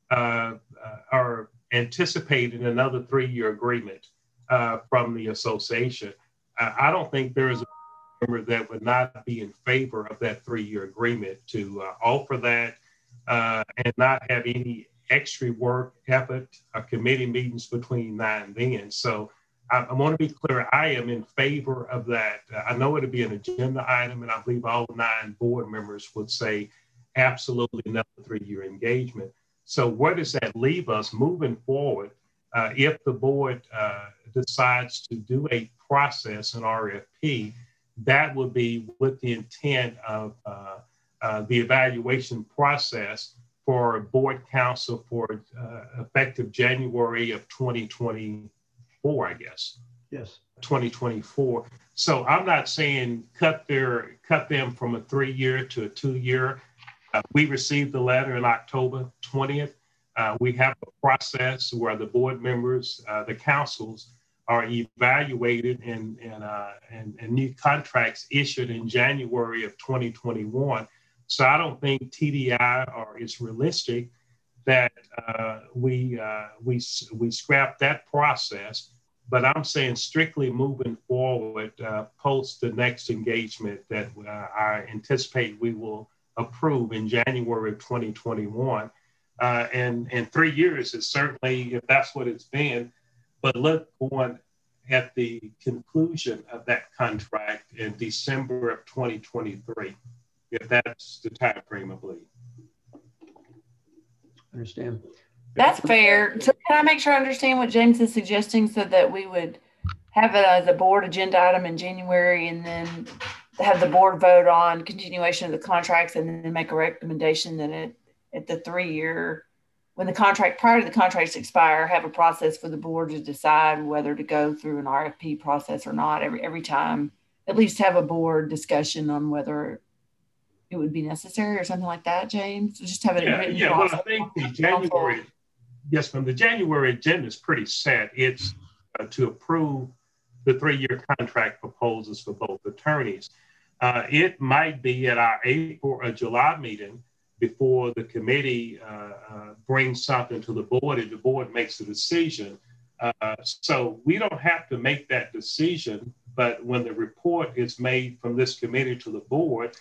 [SPEAKER 5] are anticipating another 3-year agreement from the association. I don't think there is a member that would not be in favor of that 3-year agreement to offer that and not have any extra work, effort, or committee meetings between now and then. So I want to be clear, I am in favor of that. I know it'll be an agenda item, and I believe all 9 board members would say absolutely another 3-year engagement. So where does that leave us moving forward if the board decides to do a process, an RFP? That would be with the intent of the evaluation process for board council for effective January of 2024, I guess.
[SPEAKER 2] Yes.
[SPEAKER 5] 2024. So I'm not saying cut them from a 3-year to a 2-year. We received the letter in October 20th. We have a process where the board members, the councils, are evaluated and new contracts issued in January of 2021. So I don't think TDI or it's realistic that we scrap that process. But I'm saying strictly moving forward post the next engagement that I anticipate we will approve in January of 2021. And 3 years is certainly, if that's what it's been, but look on at the conclusion of that contract in December of 2023, if that's the time frame, I believe.
[SPEAKER 2] Understand.
[SPEAKER 1] That's fair. So can I make sure I understand what James is suggesting so that we would have it as a board agenda item in January and then have the board vote on continuation of the contracts and then make a recommendation that at the 3-year when the contract, prior to the contracts expire, have a process for the board to decide whether to go through an RFP process or not every time, at least have a board discussion on whether it would be necessary or something like that, James? So just have it written.
[SPEAKER 5] Yeah. Well, I think the January, yes, ma'am, the January agenda is pretty set. It's to approve the 3-year contract proposals for both attorneys. It might be at our April or July meeting before the committee brings something to the board and the board makes a decision. So we don't have to make that decision, but when the report is made from this committee to the board,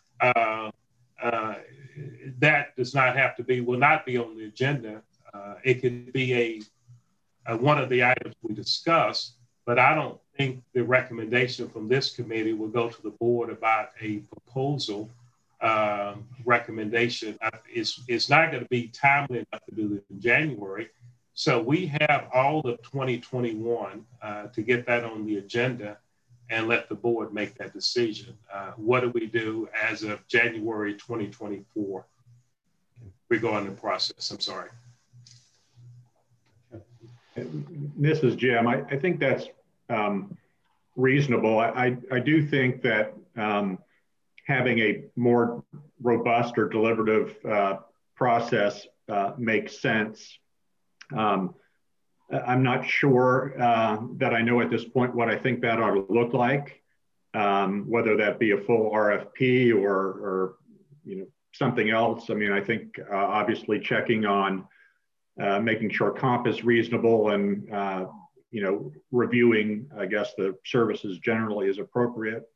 [SPEAKER 5] that does not have to be, will not be on the agenda. It could be one of the items we discuss, but I don't think the recommendation from this committee will go to the board about a proposal recommendation. It's not going to be timely enough to do it in January. So we have all of 2021 to get that on the agenda and let the board make that decision. What do we do as of January 2024 regarding the process? I'm sorry.
[SPEAKER 4] This is Jim. I think that's reasonable. I do think that having a more robust or deliberative process makes sense. I'm not sure that I know at this point what I think that ought to look like, whether that be a full RFP or something else. I mean, I think obviously checking on making sure comp is reasonable and reviewing, I guess, the services generally is appropriate.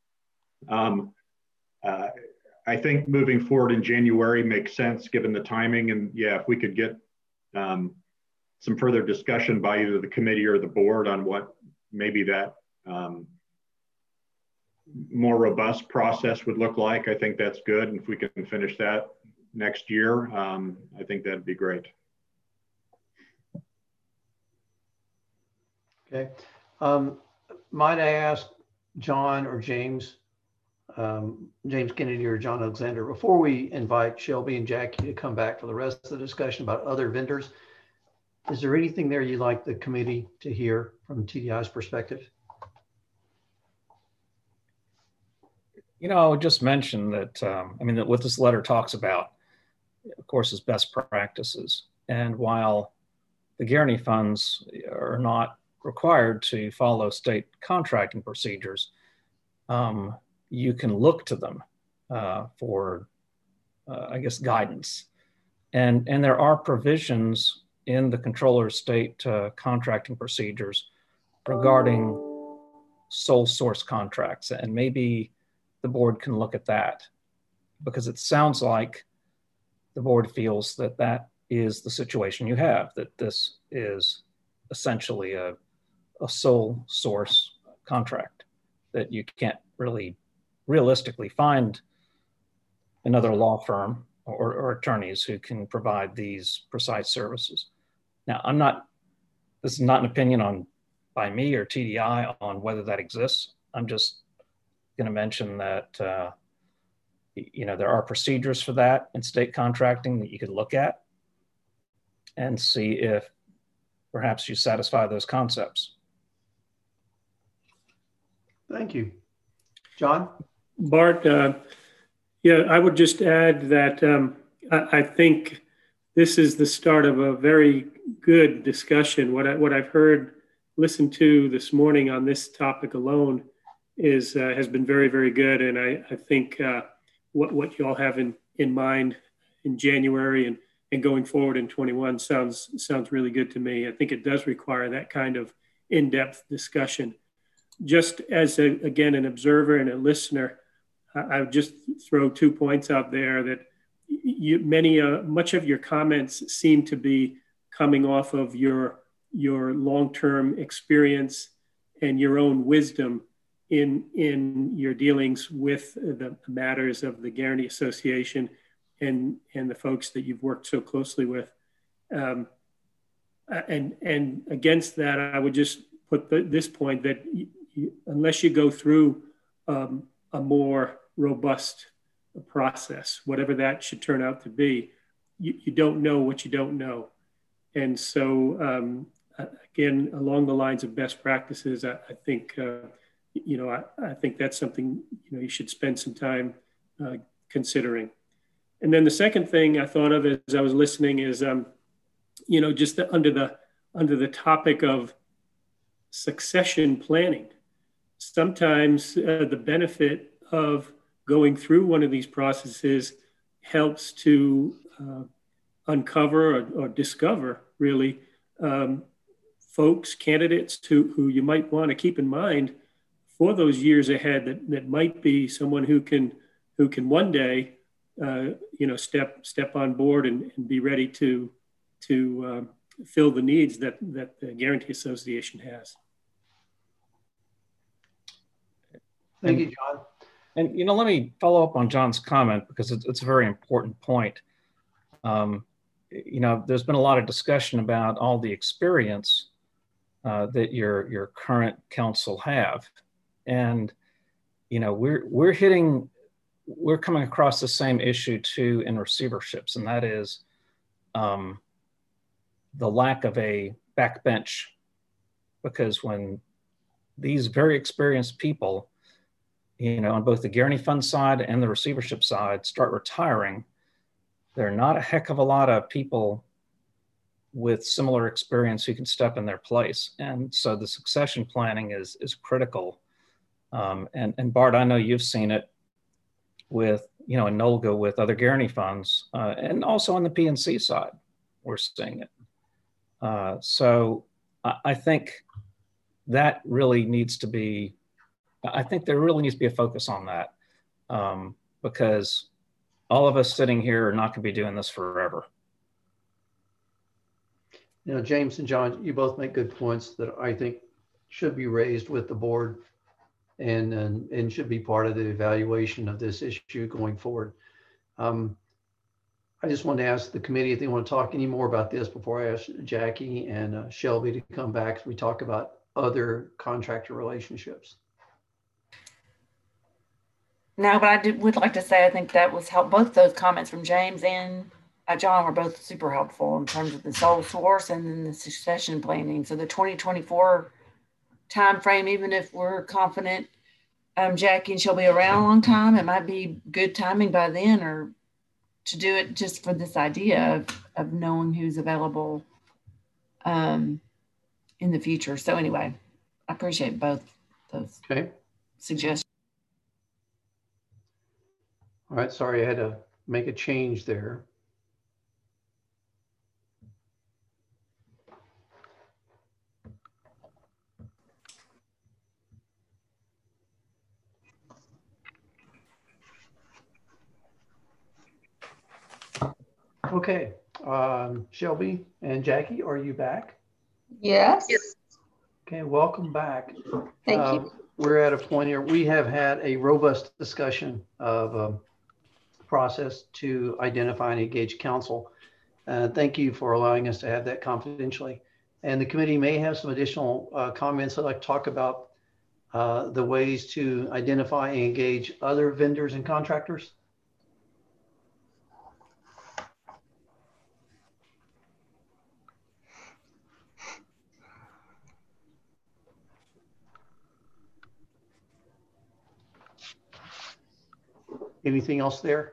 [SPEAKER 4] I think moving forward in January makes sense given the timing, and yeah, if we could get some further discussion by either the committee or the board on what maybe that more robust process would look like, I think that's good. And if we can finish that next year, I think that'd be great.
[SPEAKER 2] Okay. Might I ask John or James Kennedy or John Alexander, before we invite Shelby and Jackie to come back for the rest of the discussion about other vendors, is there anything there you'd like the committee to hear from TDI's perspective?
[SPEAKER 9] I would just mention that, that what this letter talks about, of course, is best practices. And while the guarantee funds are not required to follow state contracting procedures, you can look to them for, I guess, guidance. And there are provisions in the controller's state contracting procedures regarding sole source contracts. And maybe the board can look at that, because it sounds like the board feels that that is the situation you have, that this is essentially a sole source contract, that you can't really realistically find another law firm or attorneys who can provide these precise services. Now, this is not an opinion by me or TDI on whether that exists. I'm just going to mention that, there are procedures for that in state contracting that you could look at and see if perhaps you satisfy those concepts.
[SPEAKER 2] Thank you. John?
[SPEAKER 8] Bart, I would just add that I think this is the start of a very good discussion. What I've listened to this morning on this topic alone has been very, very good. And I think what you all have in mind in January and going forward in 21 sounds really good to me. I think it does require that kind of in-depth discussion. Just as again, an observer and a listener, I would just throw 2 points out there that much of your comments seem to be coming off of your long-term experience and your own wisdom in your dealings with the matters of the Guarantee Association and the folks that you've worked so closely with. And against that, I would just put this point that unless you go through a more robust process, whatever that should turn out to be, you don't know what you don't know. And so, again, along the lines of best practices, I think, I think that's something, you should spend some time considering. And then the second thing I thought of as I was listening is, just under the topic of succession planning. Sometimes the benefit of going through one of these processes helps to uncover or discover really folks, candidates who you might want to keep in mind for those years ahead that might be someone who can one day step on board and be ready to fill the needs that the Guarantee Association has.
[SPEAKER 2] Thank you, John.
[SPEAKER 9] And let me follow up on John's comment because it's a very important point. There's been a lot of discussion about all the experience that your current council have, and we're coming across the same issue too in receiverships, and that is the lack of a backbench, because when these very experienced people, on both the Guarantee Fund side and the receivership side start retiring, there are not a heck of a lot of people with similar experience who can step in their place. And so the succession planning is critical. And Bart, I know you've seen it with, in NOLGA with other Guarantee funds, and also on the PNC side, we're seeing it. So I think that really needs to be, I think there really needs to be a focus on that, because all of us sitting here are not going to be doing this forever.
[SPEAKER 2] James and John, you both make good points that I think should be raised with the board and should be part of the evaluation of this issue going forward. I just want to ask the committee if they want to talk any more about this before I ask Jackie and Shelby to come back as we talk about other contractor relationships.
[SPEAKER 1] No, but I would like to say I think that was help. Both those comments from James and John were both super helpful in terms of the sole source and then the succession planning. So the 2024 time frame, even if we're confident Jackie and she'll be around a long time, it might be good timing by then, or to do it just for this idea of knowing who's available in the future. So anyway, I appreciate both those suggestions.
[SPEAKER 2] All right, sorry, I had to make a change there. Okay, Shelby and Jackie, are you back?
[SPEAKER 6] Yes.
[SPEAKER 2] Okay, welcome back.
[SPEAKER 6] Thank you.
[SPEAKER 2] We're at a point here, we have had a robust discussion of process to identify and engage counsel. Thank you for allowing us to have that confidentially. And the committee may have some additional comments. I'd like to talk about the ways to identify and engage other vendors and contractors. Anything else there?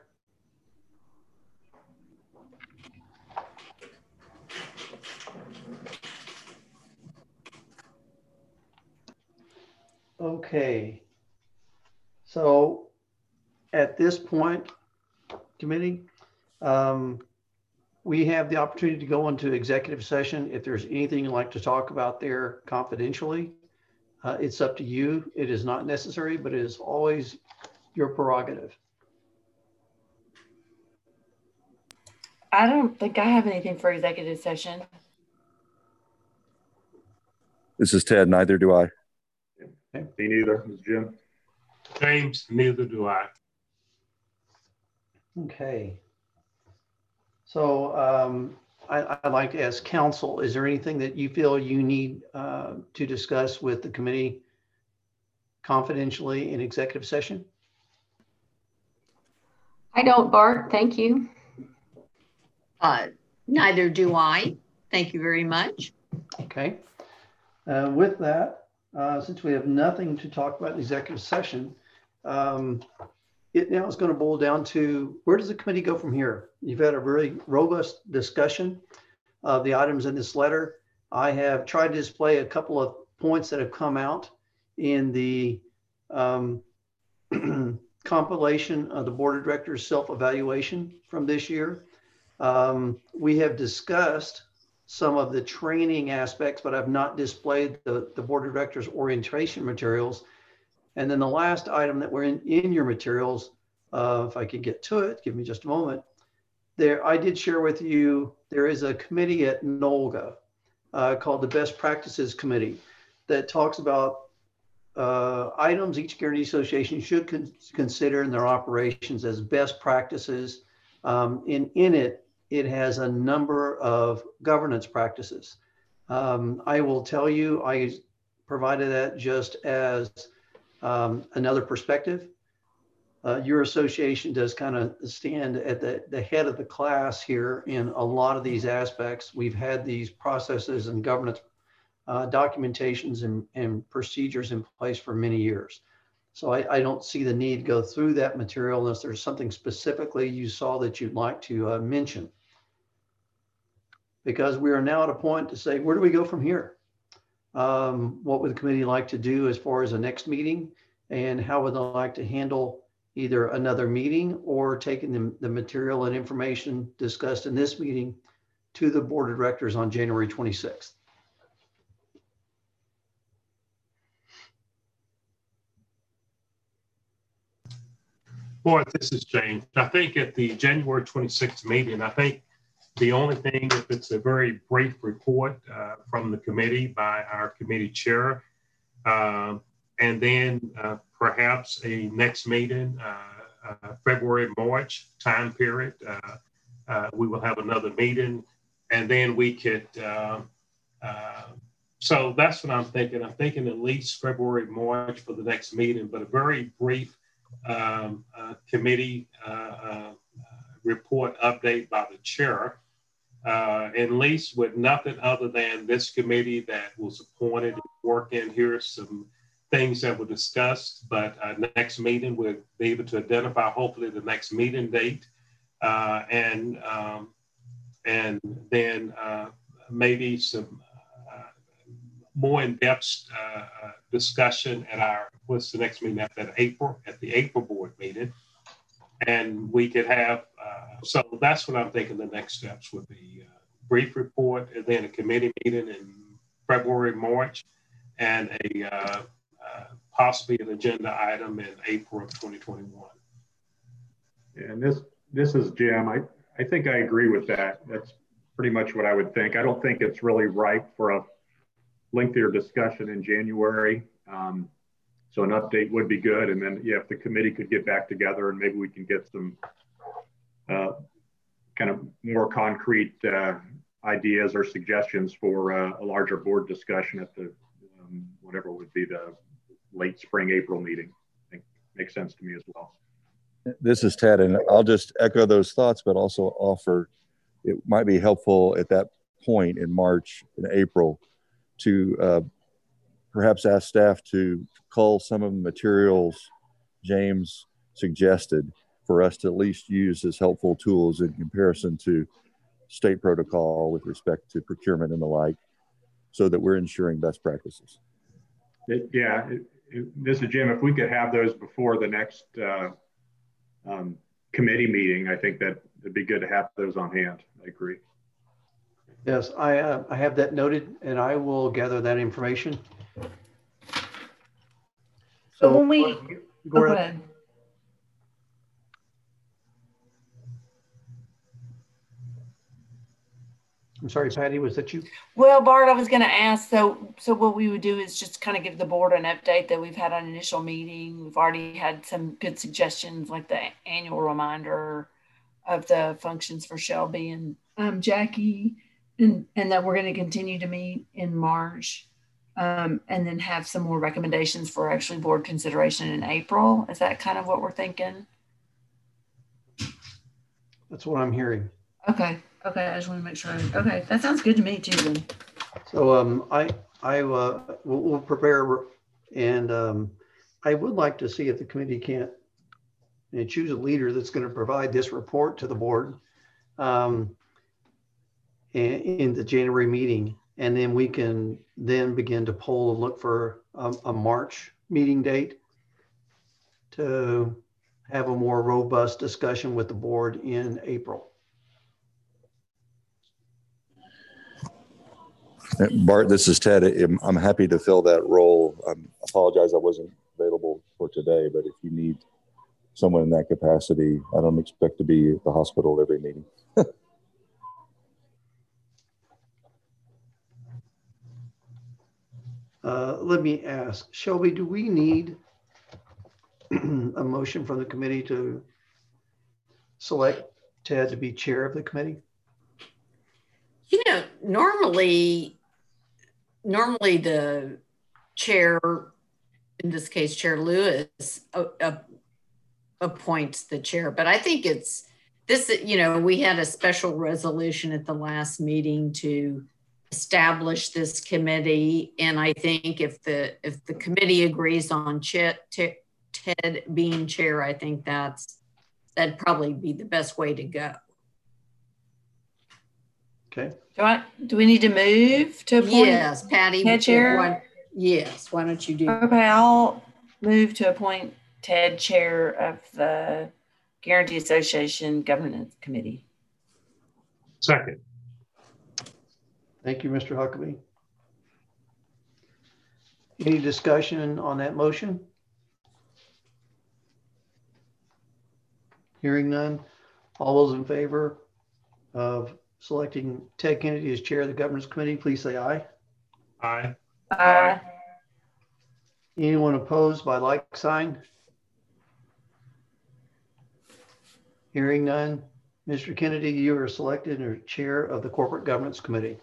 [SPEAKER 2] Okay. So at this point, committee, we have the opportunity to go into executive session. If there's anything you'd like to talk about there confidentially, it's up to you. It is not necessary, but it is always your prerogative.
[SPEAKER 1] I don't think I have anything for executive session.
[SPEAKER 3] This is Ted. Neither do I.
[SPEAKER 4] Me neither. This is Jim.
[SPEAKER 5] James, neither do I.
[SPEAKER 2] Okay. So I'd like to ask counsel, is there anything that you feel you need to discuss with the committee confidentially in executive session?
[SPEAKER 6] I don't, Bart. Thank you.
[SPEAKER 7] Neither do I. Thank you very much.
[SPEAKER 2] Okay. With that, since we have nothing to talk about in executive session, it now is going to boil down to where does the committee go from here? You've had a very robust discussion of the items in this letter. I have tried to display a couple of points that have come out in the compilation of the board of directors self-evaluation from this year. We have discussed some of the training aspects, but I've not displayed the board of directors orientation materials. And then the last item that were in your materials, if I could get to it, give me just a moment. There, I did share with you, there is a committee at NOLGA called the Best Practices Committee that talks about items each Guarantee Association should consider in their operations as best practices. In it, it has a number of governance practices. I will tell you, I provided that just as another perspective. Your association does kind of stand at the head of the class here in a lot of these aspects. We've had these processes and governance documentations and procedures in place for many years. So I don't see the need to go through that material unless there's something specifically you saw that you'd like to mention. Because we are now at a point to say, where do we go from here? What would the committee like to do as far as the next meeting? And how would they like to handle either another meeting or taking the material and information discussed in this meeting to the board of directors on January 26th?
[SPEAKER 5] Boy, this is James. I think at the January 26th meeting, I think the only thing, if it's a very brief report from the committee by our committee chair, and then perhaps a next meeting, February, March time period, we will have another meeting, and then we could, so that's what I'm thinking. I'm thinking at least February, March for the next meeting, but a very brief committee report update by the chair, at least with nothing other than this committee that was appointed and working. Here's some things that were discussed, but next meeting we'll be able to identify hopefully the next meeting date, and then maybe some more in-depth discussion at our, what's the next meeting after April, at the April board meeting. And we could have, so that's what I'm thinking the next steps would be: brief report, and then a committee meeting in February, March, and a possibly an agenda item in April of 2021.
[SPEAKER 4] And this is Jim. I think I agree with that. That's pretty much what I would think. I don't think it's really ripe for a lengthier discussion in January. So an update would be good. And then, yeah, if the committee could get back together and maybe we can get some kind of more concrete ideas or suggestions for a larger board discussion at the whatever would be the late spring, April meeting. I think makes sense to me as well.
[SPEAKER 3] This is Ted, and I'll just echo those thoughts, but also offer it might be helpful at that point in March and April to perhaps ask staff to cull some of the materials James suggested for us to at least use as helpful tools in comparison to state protocol with respect to procurement and the like, so that we're ensuring best practices.
[SPEAKER 4] This is Jim. If we could have those before the next committee meeting, I think that it'd be good to have those on hand. I agree.
[SPEAKER 2] Yes, I have that noted, and I will gather that information.
[SPEAKER 1] So when we
[SPEAKER 2] go ahead. I'm sorry, Patty, was that you?
[SPEAKER 1] Well, Bart, I was going to ask, so what we would do is just kind of give the board an update that we've had an initial meeting. We've already had some good suggestions, like the annual reminder of the functions for Shelby and Jackie, and that we're going to continue to meet in March, and then have some more recommendations for actually board consideration in April. Is that kind of what we're thinking?
[SPEAKER 2] That's what I'm hearing.
[SPEAKER 1] Okay. Okay, I just want to make sure. Okay, that sounds good to me too. Then.
[SPEAKER 2] So we'll prepare, and I would like to see if the committee can't choose a leader that's going to provide this report to the board in the January meeting, and then we can then begin to poll and look for a March meeting date to have a more robust discussion with the board in April.
[SPEAKER 3] Bart, this is Ted. I'm happy to fill that role. I apologize I wasn't available for today, but if you need someone in that capacity, I don't expect to be at the hospital every meeting.
[SPEAKER 2] Let me ask, Shelby, do we need a motion from the committee to select Ted to be chair of the committee?
[SPEAKER 7] You know, normally the chair, in this case, Chair Lewis, appoints the chair. But I think it's this, you know, we had a special resolution at the last meeting to establish this committee. And I think if the committee agrees on Ted being chair, I think that'd probably be the best way to go.
[SPEAKER 2] Okay.
[SPEAKER 1] Do we need to move to appoint?
[SPEAKER 7] Yes, Patty.
[SPEAKER 1] Ted chair?
[SPEAKER 7] Yes. Why don't you do?
[SPEAKER 1] Okay, I'll move to appoint Ted chair of the Guarantee Association Governance Committee.
[SPEAKER 5] Second.
[SPEAKER 2] Thank you, Mr. Huckabee. Any discussion on that motion? Hearing none. All those in favor of selecting Ted Kennedy as chair of the Governance Committee, please say aye.
[SPEAKER 5] Aye.
[SPEAKER 1] Aye.
[SPEAKER 2] Anyone opposed by like sign? Hearing none. Mr. Kennedy, you are selected as chair of the Corporate Governance Committee.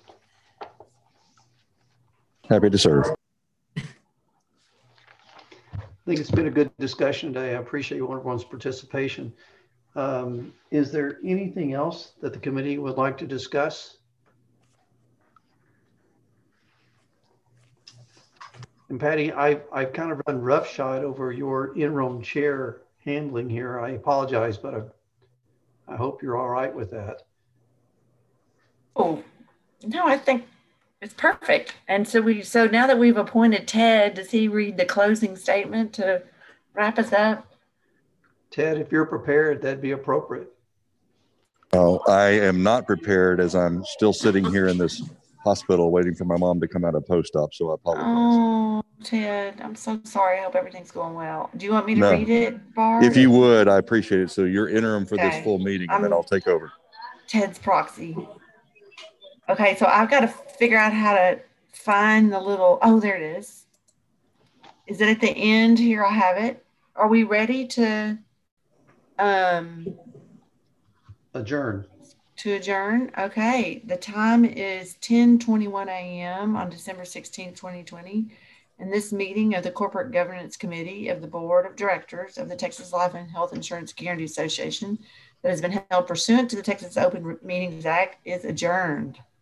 [SPEAKER 3] Happy to serve.
[SPEAKER 2] I think it's been a good discussion today. I appreciate everyone's participation. Is there anything else that the committee would like to discuss? And Patty, I've kind of run roughshod over your interim chair handling here. I apologize, but I hope you're all right with that.
[SPEAKER 1] Oh, no, I think it's perfect. And so now that we've appointed Ted, does he read the closing statement to wrap us up?
[SPEAKER 2] Ted, if you're prepared, that'd be appropriate.
[SPEAKER 3] Oh, I am not prepared as I'm still sitting here in this hospital waiting for my mom to come out of post-op, so I apologize.
[SPEAKER 1] Oh, Ted, I'm so sorry. I hope everything's going well. Do you want me to read it, Bart?
[SPEAKER 3] If you would, I appreciate it. So you're interim for this full meeting, and then I'll take over.
[SPEAKER 1] Ted's proxy. Okay, so I've got to figure out how to find the little, oh, there it is. Is it at the end here? I have it. Are we ready to
[SPEAKER 2] adjourn?
[SPEAKER 1] To adjourn? Okay. The time is 10:21 a.m. on December 16th, 2020. And this meeting of the Corporate Governance Committee of the Board of Directors of the Texas Life and Health Insurance Guarantee Association that has been held pursuant to the Texas Open Meetings Act is adjourned.